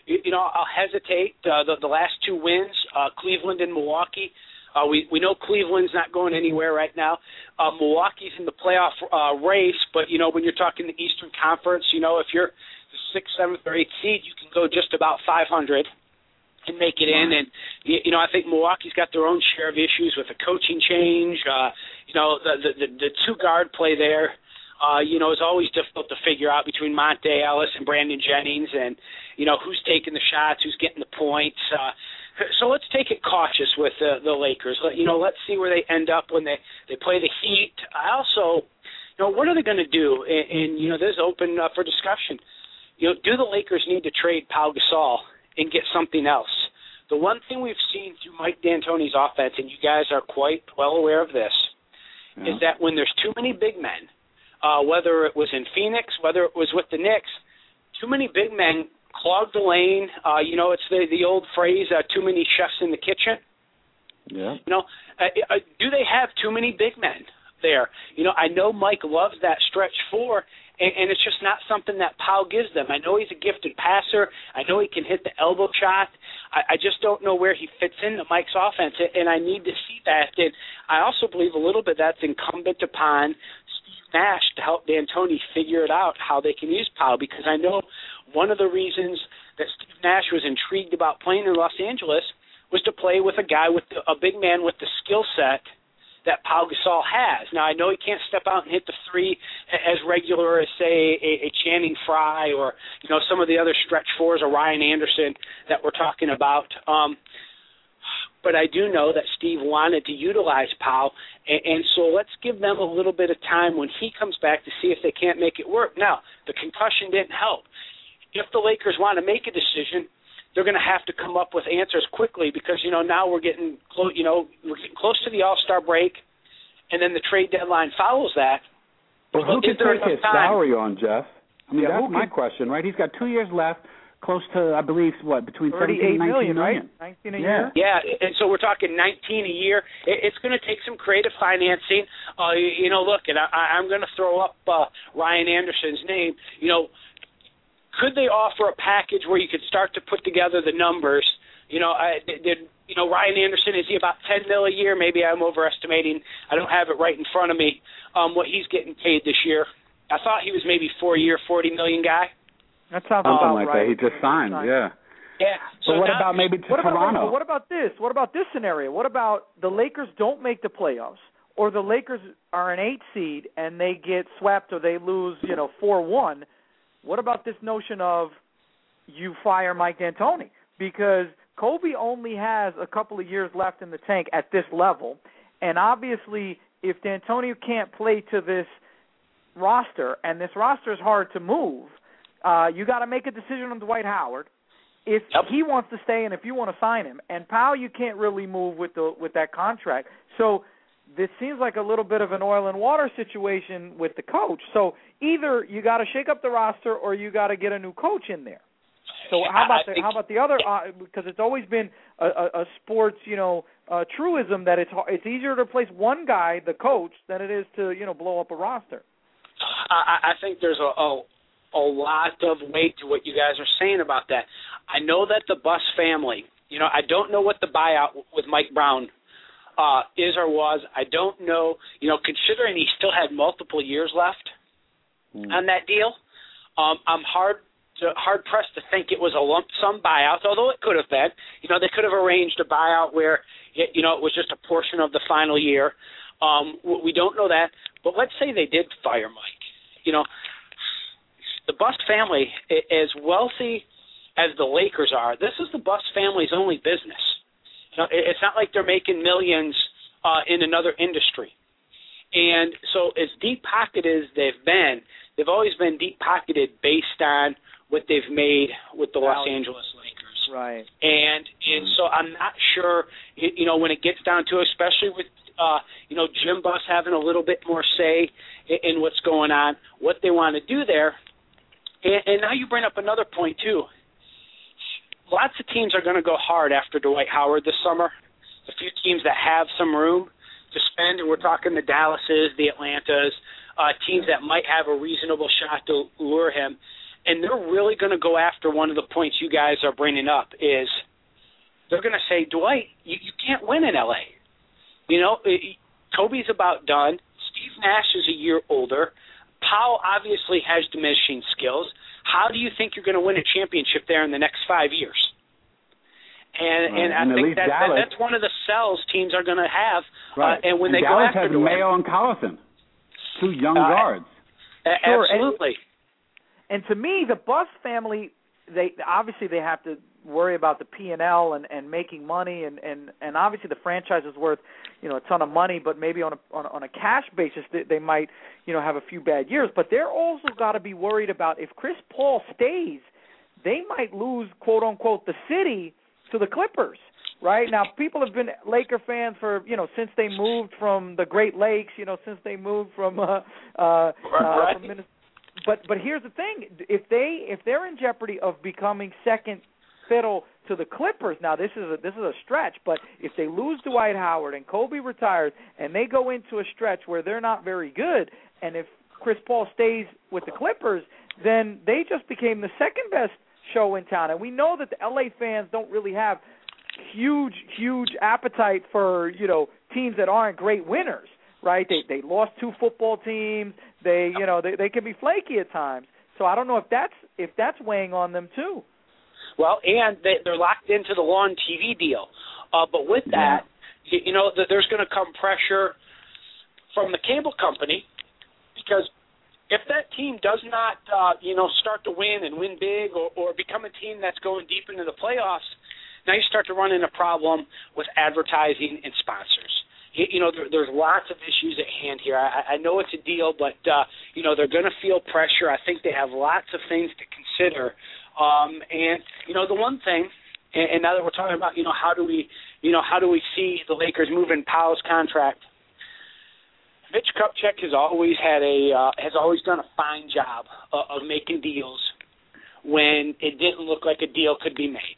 you, you know, I'll hesitate. Uh, the, the last two wins, uh, Cleveland and Milwaukee. Uh, we we know Cleveland's not going anywhere right now. Uh, Milwaukee's in the playoff uh, race, but you know when you're talking the Eastern Conference, you know if you're the sixth, seventh, or eighth seed, you can go just about five hundred and make it in. And you know I think Milwaukee's got their own share of issues with the coaching change. Uh, you know the the, the, the two guard play there. Uh, you know, is always difficult to figure out between Monte Ellis and Brandon Jennings, and you know who's taking the shots, who's getting the points. Uh, so let's take it cautious with uh, the Lakers. Let, you know, let's see where they end up when they, they play the Heat. I also, you know, what are they going to do? And, and you know, this is open uh, for discussion. You know, do the Lakers need to trade Pau Gasol and get something else? The one thing we've seen through Mike D'Antoni's offense, and you guys are quite well aware of this, yeah. is that when there's too many big men. Uh, whether it was in Phoenix, whether it was with the Knicks, too many big men clog the lane. Uh, you know, it's the the old phrase, uh, too many chefs in the kitchen. Yeah. You know, uh, uh, do they have too many big men there? You know, I know Mike loves that stretch four, and, and it's just not something that Pau gives them. I know he's a gifted passer. I know he can hit the elbow shot. I, I just don't know where he fits into Mike's offense, and I need to see that. And I also believe a little bit that's incumbent upon Nash to help D'Antoni figure it out how they can use Pau, because I know one of the reasons that Steve Nash was intrigued about playing in Los Angeles was to play with a guy with the, a big man with the skill set that Pau Gasol has. Now I know he can't step out and hit the three as regular as say a, a Channing Frye or you know some of the other stretch fours or Ryan Anderson that we're talking about. Um, But I do know that Steve wanted to utilize Pau, and, and so let's give them a little bit of time when he comes back to see if they can't make it work. Now, the concussion didn't help. If the Lakers want to make a decision, they're going to have to come up with answers quickly because, you know, now we're getting close, you know, we're getting close to the All-Star break, and then the trade deadline follows that. Well, who can take his time? salary on, Jeff? I mean, yeah, that's my question, right? He's got two years left. Close to, I believe, what, between seventeen and nineteen million, right? nineteen a yeah. year? Yeah, and so we're talking nineteen a year. It's going to take some creative financing. Uh, you know, look, and I, I'm going to throw up uh, Ryan Anderson's name. You know, could they offer a package where you could start to put together the numbers? You know, I did. You know, Ryan Anderson, is he about ten mil a year? Maybe I'm overestimating. I don't have it right in front of me. Um, what he's getting paid this year. I thought he was maybe four-year, forty million guy. That sounds Something about like right. that. He just signed, signed. yeah. Yeah. So but what now, about maybe to what Toronto? About, what about this? What about this scenario? What about the Lakers don't make the playoffs, or the Lakers are an eight seed and they get swept or they lose, you know, four one? What about this notion of you fire Mike D'Antoni? Because Kobe only has a couple of years left in the tank at this level, and obviously if D'Antoni can't play to this roster, and this roster is hard to move, Uh, you got to make a decision on Dwight Howard if yep. he wants to stay and if you want to sign him. And Pau, you can't really move with the with that contract. So this seems like a little bit of an oil and water situation with the coach. So either you got to shake up the roster or you got to get a new coach in there. So how about the, how about the other? Uh, because it's always been a, a, a sports, you know, uh, truism that it's it's easier to replace one guy, the coach, than it is to you know blow up a roster. I, I think there's a. a a lot of weight to what you guys are saying about that. I know that the Buss family, you know, I don't know what the buyout with Mike Brown uh, is or was. I don't know, you know, considering he still had multiple years left mm. on that deal, um, I'm hard to, hard pressed to think it was a lump sum buyout, although it could have been. You know, they could have arranged a buyout where, it, you know, it was just a portion of the final year. Um, we don't know that. But let's say they did fire Mike. You know, the Buss family, as wealthy as the Lakers are, this is the Buss family's only business. You know, it's not like they're making millions uh, in another industry. And so as deep-pocketed as they've been, they've always been deep-pocketed based on what they've made with the Los Angeles Lakers. Right. And and so I'm not sure, you know, when it gets down to, especially with, uh, you know, Jim Buss having a little bit more say in, in what's going on, what they want to do there. And, and now you bring up another point, too. Lots of teams are going to go hard after Dwight Howard this summer. A few teams that have some room to spend, and we're talking the Dallases, the Atlantas, uh, teams that might have a reasonable shot to lure him. and they're really going to go after one of the points you guys are bringing up is they're going to say, Dwight, you, you can't win in L A. You know, it, Kobe's about done. Steve Nash is a year older. Powell obviously has diminishing skills. How do you think you're going to win a championship there in the next five years? And right. and I and think that, that Dallas, that's one of the sells teams are going to have. Right. Uh, and when and they Dallas go after has the Mayo win, and Collison, two young uh, guards. A- Sure, absolutely. And, and to me, the Buss family, they obviously they have to worry about the P and L and, and making money, and, and, and obviously the franchise is worth, you know, a ton of money, but maybe on a on a, on a cash basis they, they might, you know, have a few bad years. But they're also got to be worried about if Chris Paul stays, they might lose, quote unquote, the city to the Clippers. Right now, people have been Laker fans for you know since they moved from the Great Lakes. You know, since they moved from uh, uh, uh, right. from Minnesota. But but here's the thing: if they if they're in jeopardy of becoming second fiddle to the Clippers, now this is a, this is a stretch. But if they lose Dwight Howard and Kobe retires, and they go into a stretch where they're not very good, and if Chris Paul stays with the Clippers, then they just became the second best show in town. And we know that the L A fans don't really have huge, huge appetite for, you know, teams that aren't great winners, right? They they lost two football teams. They, you know, they, they can be flaky at times. So I don't know if that's if that's weighing on them too. Well, and they, they're locked into the Lawn T V deal. Uh, but with that, yeah. you, you know, that there's going to come pressure from the cable company because if that team does not, uh, you know, start to win and win big or, or become a team that's going deep into the playoffs, now you start to run into a problem with advertising and sponsors. You, you know, there, there's lots of issues at hand here. I, I know it's a deal, but, uh, you know, they're going to feel pressure. I think they have lots of things to consider. Um, and, you know, the one thing, and, and now that we're talking about, you know, how do we, you know, how do we see the Lakers moving Powell's contract, Mitch Kupchak has always had a, uh, has always done a fine job of, of making deals when it didn't look like a deal could be made.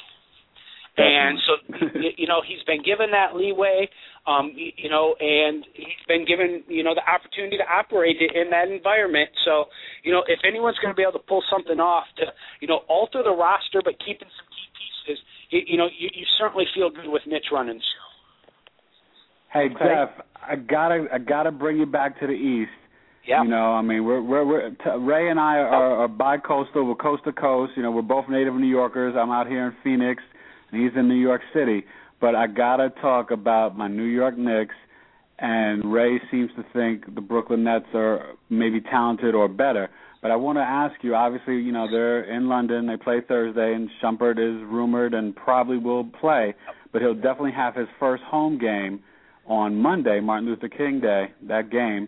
And so, you know, he's been given that leeway, um, you know, and he's been given, you know, the opportunity to operate in that environment. So, you know, if anyone's going to be able to pull something off to, you know, alter the roster but keeping some key pieces, you, you know, you, you certainly feel good with Mitch running the show. Hey, okay. Jeff, I gotta I gotta bring you back to the East. Yeah. You know, I mean, we're we're, we're t- Ray and I are, are bi-coastal. We're coast to coast. You know, we're both native New Yorkers. I'm out here in Phoenix. He's in New York City, but I gotta talk about my New York Knicks. And Ray seems to think the Brooklyn Nets are maybe talented or better. But I want to ask you. Obviously, you know they're in London. They play Thursday, and Shumpert is rumored and probably will play. But he'll definitely have his first home game on Monday, Martin Luther King Day. That game.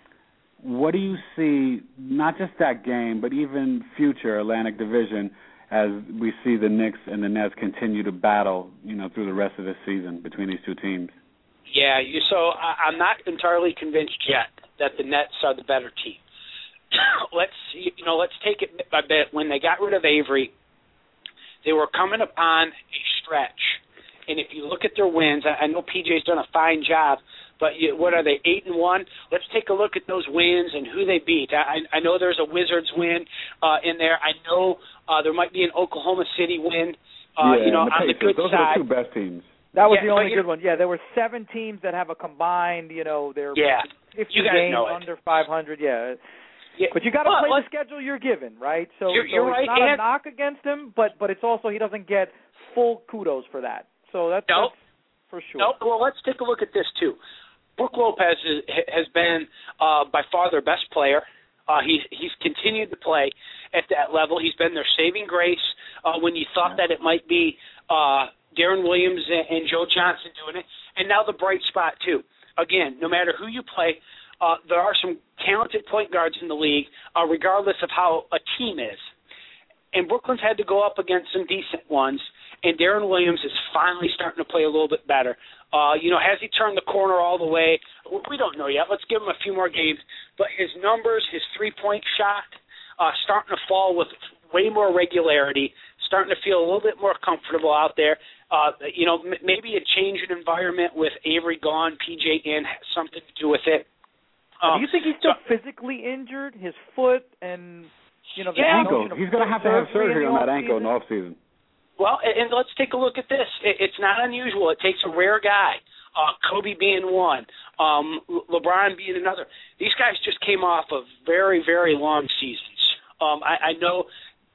What do you see? Not just that game, but even future Atlantic Division, as we see the Knicks and the Nets continue to battle, you know, through the rest of this season between these two teams? Yeah, you, so I, I'm not entirely convinced yet that the Nets are the better team. let's you know, let's take it bit by bit. When they got rid of Avery, they were coming upon a stretch, and if you look at their wins, I, I know P J's done a fine job. But you, what are they, eight and one? Let's take a look at those wins and who they beat. I, I know there's a Wizards win uh, in there. I know uh, there might be an Oklahoma City win. Uh, yeah, you know, the on the good those side. Those are the two best teams. That was yeah, the only you, good one. Yeah, there were seven teams that have a combined, you know, they're yeah, fifty you guys games know it. under five hundred. Yeah. Yeah, but you got to well, play well, the schedule you're given, right? So, you're, so you're it's right, not and, a knock against him, but but it's also he doesn't get full kudos for that. So that's, nope. that's for sure. Nope. Well, let's take a look at this too. Brook Lopez is, has been uh, by far their best player. Uh, he's he's continued to play at that level. He's been their saving grace uh, when you thought that it might be uh, Darren Williams and, and Joe Johnson doing it, and now the bright spot too. Again, no matter who you play, uh, there are some talented point guards in the league, uh, regardless of how a team is. And Brooklyn's had to go up against some decent ones, and Darren Williams is finally starting to play a little bit better. Uh, you know, has he turned the corner all the way? We don't know yet. Let's give him a few more games. But his numbers, his three-point shot, uh, starting to fall with way more regularity, starting to feel a little bit more comfortable out there. Uh, you know, m- maybe a change in environment with Avery gone, P J in has something to do with it. Um, do you think he's still so, physically injured, his foot, and You know, the Yeah. Ankle. He's going to have to have surgery on that ankle in the off season. Well, and, and let's take a look at this. It, it's not unusual. It takes a rare guy. Uh, Kobe being one, um, Le- LeBron being another. These guys just came off of very, very long seasons. Um, I, I know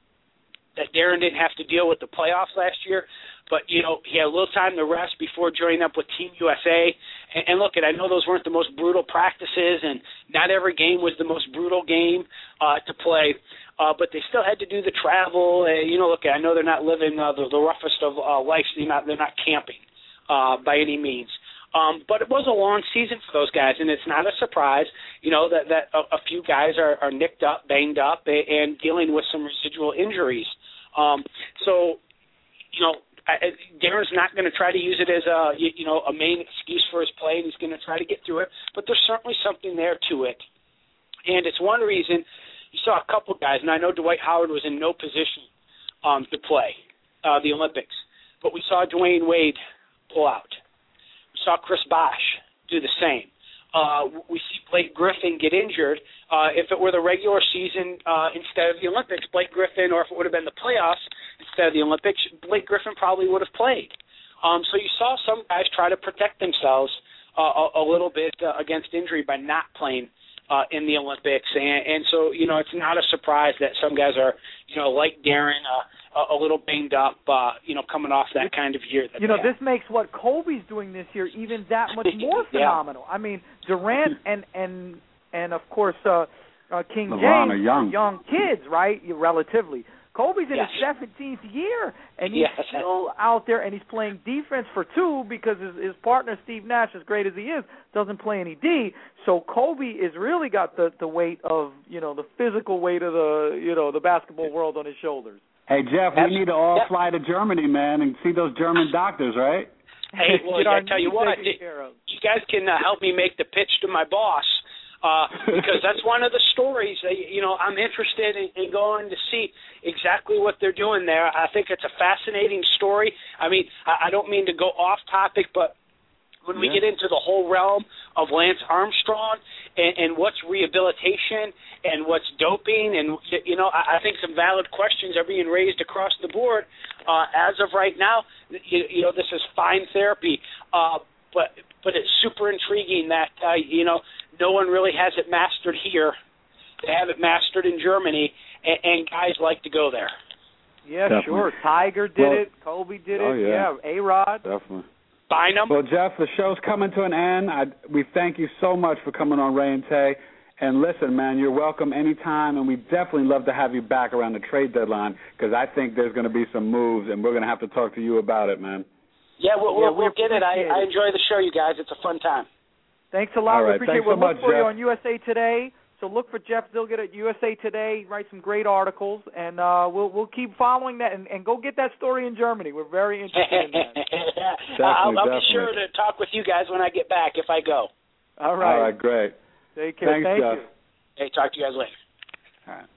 that Darren didn't have to deal with the playoffs last year, but, you know, he had a little time to rest before joining up with Team U S A. And, and look, and I know those weren't the most brutal practices, and not every game was the most brutal game uh, to play, uh, but they still had to do the travel. Uh, you know, look, I know they're not living uh, the, the roughest of uh, life. They're not, they're not camping uh, by any means. Um, but it was a long season for those guys, and it's not a surprise, you know, that, that a, a few guys are, are nicked up, banged up, and, and dealing with some residual injuries. Um, so, you know, I, Darren's not going to try to use it as a, you, you know, a main excuse for his play, and he's going to try to get through it. But there's certainly something there to it. And it's one reason you saw a couple guys, and I know Dwight Howard was in no position um, to play uh, the Olympics, but we saw Dwayne Wade pull out. We saw Chris Bosh do the same. Uh, we see Blake Griffin get injured. Uh, if it were the regular season uh, instead of the Olympics, Blake Griffin, or if it would have been the playoffs instead of the Olympics, Blake Griffin probably would have played. Um, so you saw some guys try to protect themselves uh, a, a little bit uh, against injury by not playing uh, in the Olympics. And, and so, you know, it's not a surprise that some guys are, you know, like Darren, uh, a, a little banged up, uh, you know, coming off that kind of year. That you know, had. this makes what Kobe's doing this year even that much more yeah. phenomenal. I mean, Durant and and and of course uh, uh, King LeBron James are young. are young kids, right? Relatively. Kobe's in yes. his seventeenth year, and he's yes. still out there, and he's playing defense for two because his, his partner, Steve Nash, as great as he is, doesn't play any D. So Kobe has really got the, the weight of, you know, the physical weight of the, you know, the basketball world on his shoulders. Hey, Jeff, we need to all fly to Germany, man, and see those German doctors, right? Hey, well, I tell you what, you guys can uh, help me make the pitch to my boss. Uh, because that's one of the stories that, you know, I'm interested in, in going to see exactly what they're doing there. I think it's a fascinating story. I mean, I, I don't mean to go off topic, but when yeah. we get into the whole realm of Lance Armstrong and, and what's rehabilitation and what's doping, and, you know, I, I think some valid questions are being raised across the board. Uh, as of right now, you, you know, this is fine therapy, uh, but but it's super intriguing that, uh, you know, no one really has it mastered here. They have it mastered in Germany, and, and guys like to go there. Yeah, Definitely. sure. Tiger did well, it. Kobe did oh, it. Yeah, yeah A-Rod. Definitely. Bynum. Well, Jeff, the show's coming to an end. I, we thank you so much for coming on Ray and Tay. And listen, man, you're welcome anytime, and we definitely love to have you back around the trade deadline because I think there's going to be some moves, and we're going to have to talk to you about it, man. Yeah, we'll, yeah, we'll, we'll get it. I, I enjoy the show, you guys. It's a fun time. Thanks a lot. All right. We appreciate Thanks it. We'll so look much, for Jeff. you on U S A Today. So look for Jeff Zillgitt at U S A Today. Write some great articles, and uh, we'll we'll keep following that and, and go get that story in Germany. We're very interested in that. Definitely, I'll, I'll definitely. be sure to talk with you guys when I get back if I go. All right. All right, great. Take care. Thanks, Thank Jeff. you. Hey, talk to you guys later. All right.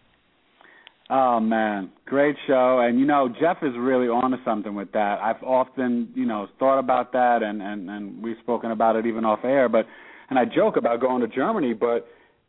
Oh, man, great show. And, you know, Jeff is really on to something with that. I've often, you know, thought about that, and, and, and we've spoken about it even off air. But and I joke about going to Germany, but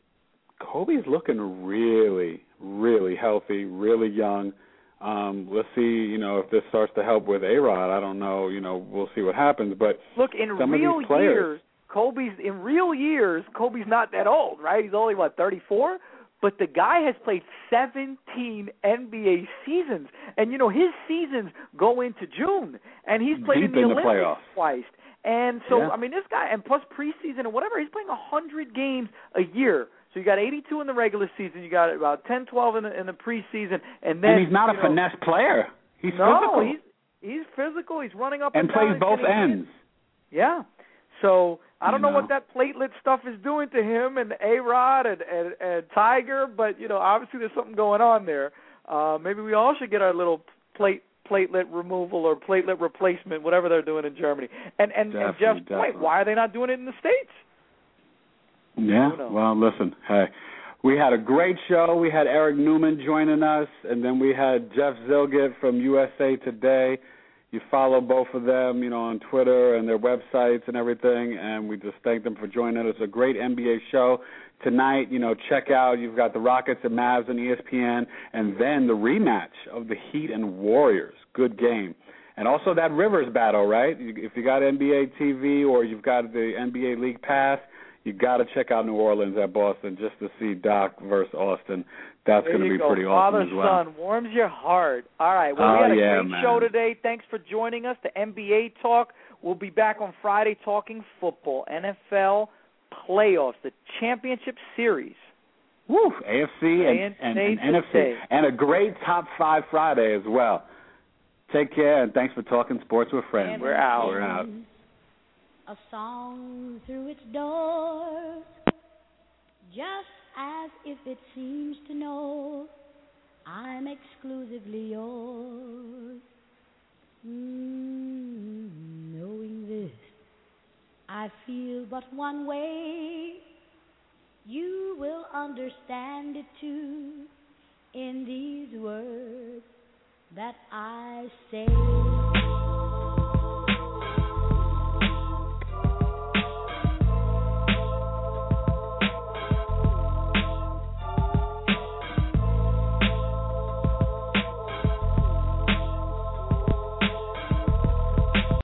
Kobe's looking really, really healthy, really young. Um, let's see, you know, if this starts to help with A-Rod. I don't know. You know, we'll see what happens. But look, in some real of these players, years, Kobe's in real years, Kobe's not that old, right? He's only, what, thirty-four? But the guy has played seventeen N B A seasons. And, you know, his seasons go into June. And he's played Deep in the in the Olympics playoffs. twice. And so, Yeah. I mean, this guy, and plus preseason and whatever, he's playing one hundred games a year. So you got eighty-two in the regular season. You got about ten, twelve in the, in the preseason. And then, and he's not a you know, finesse player. He's no, physical. he's, he's physical. He's running up and and, plays down. both He's getting ends. hit. Yeah. So I don't You know. know. what that platelet stuff is doing to him and A-Rod and, and, and Tiger, but, you know, obviously there's something going on there. Uh, maybe we all should get our little plate platelet removal or platelet replacement, whatever they're doing in Germany. And and, and Jeff's point, why are they not doing it in the States? Yeah, well, listen, hey, we had a great show. We had Eric Newman joining us, and then we had Jeff Zillgitt from U S A Today. You follow both of them, you know, on Twitter and their websites and everything, and we just thank them for joining us. It's a great N B A show. tonight, you know, check out. You've got the Rockets and Mavs on E S P N, and then the rematch of the Heat and Warriors. Good game. And also that Rivers battle, right? If you got N B A T V or you've got the N B A League Pass, you got to check out New Orleans at Boston just to see Doc versus Austin. That's going to be go. pretty Father, awesome as well. Son, warms your heart. All right. Well, oh, we had a yeah, great man. show today. Thanks for joining us. The N B A talk. We'll be back on Friday talking football, N F L playoffs, the championship series. Woo! A F C and, and, and N F C. And a great top five Friday as well. Take care, and thanks for talking sports with friends. And we're out. We're out. A song through its doors, just as if it seems to know I'm exclusively yours. Mm, knowing this, I feel but one way. You will understand it too in these words that I say.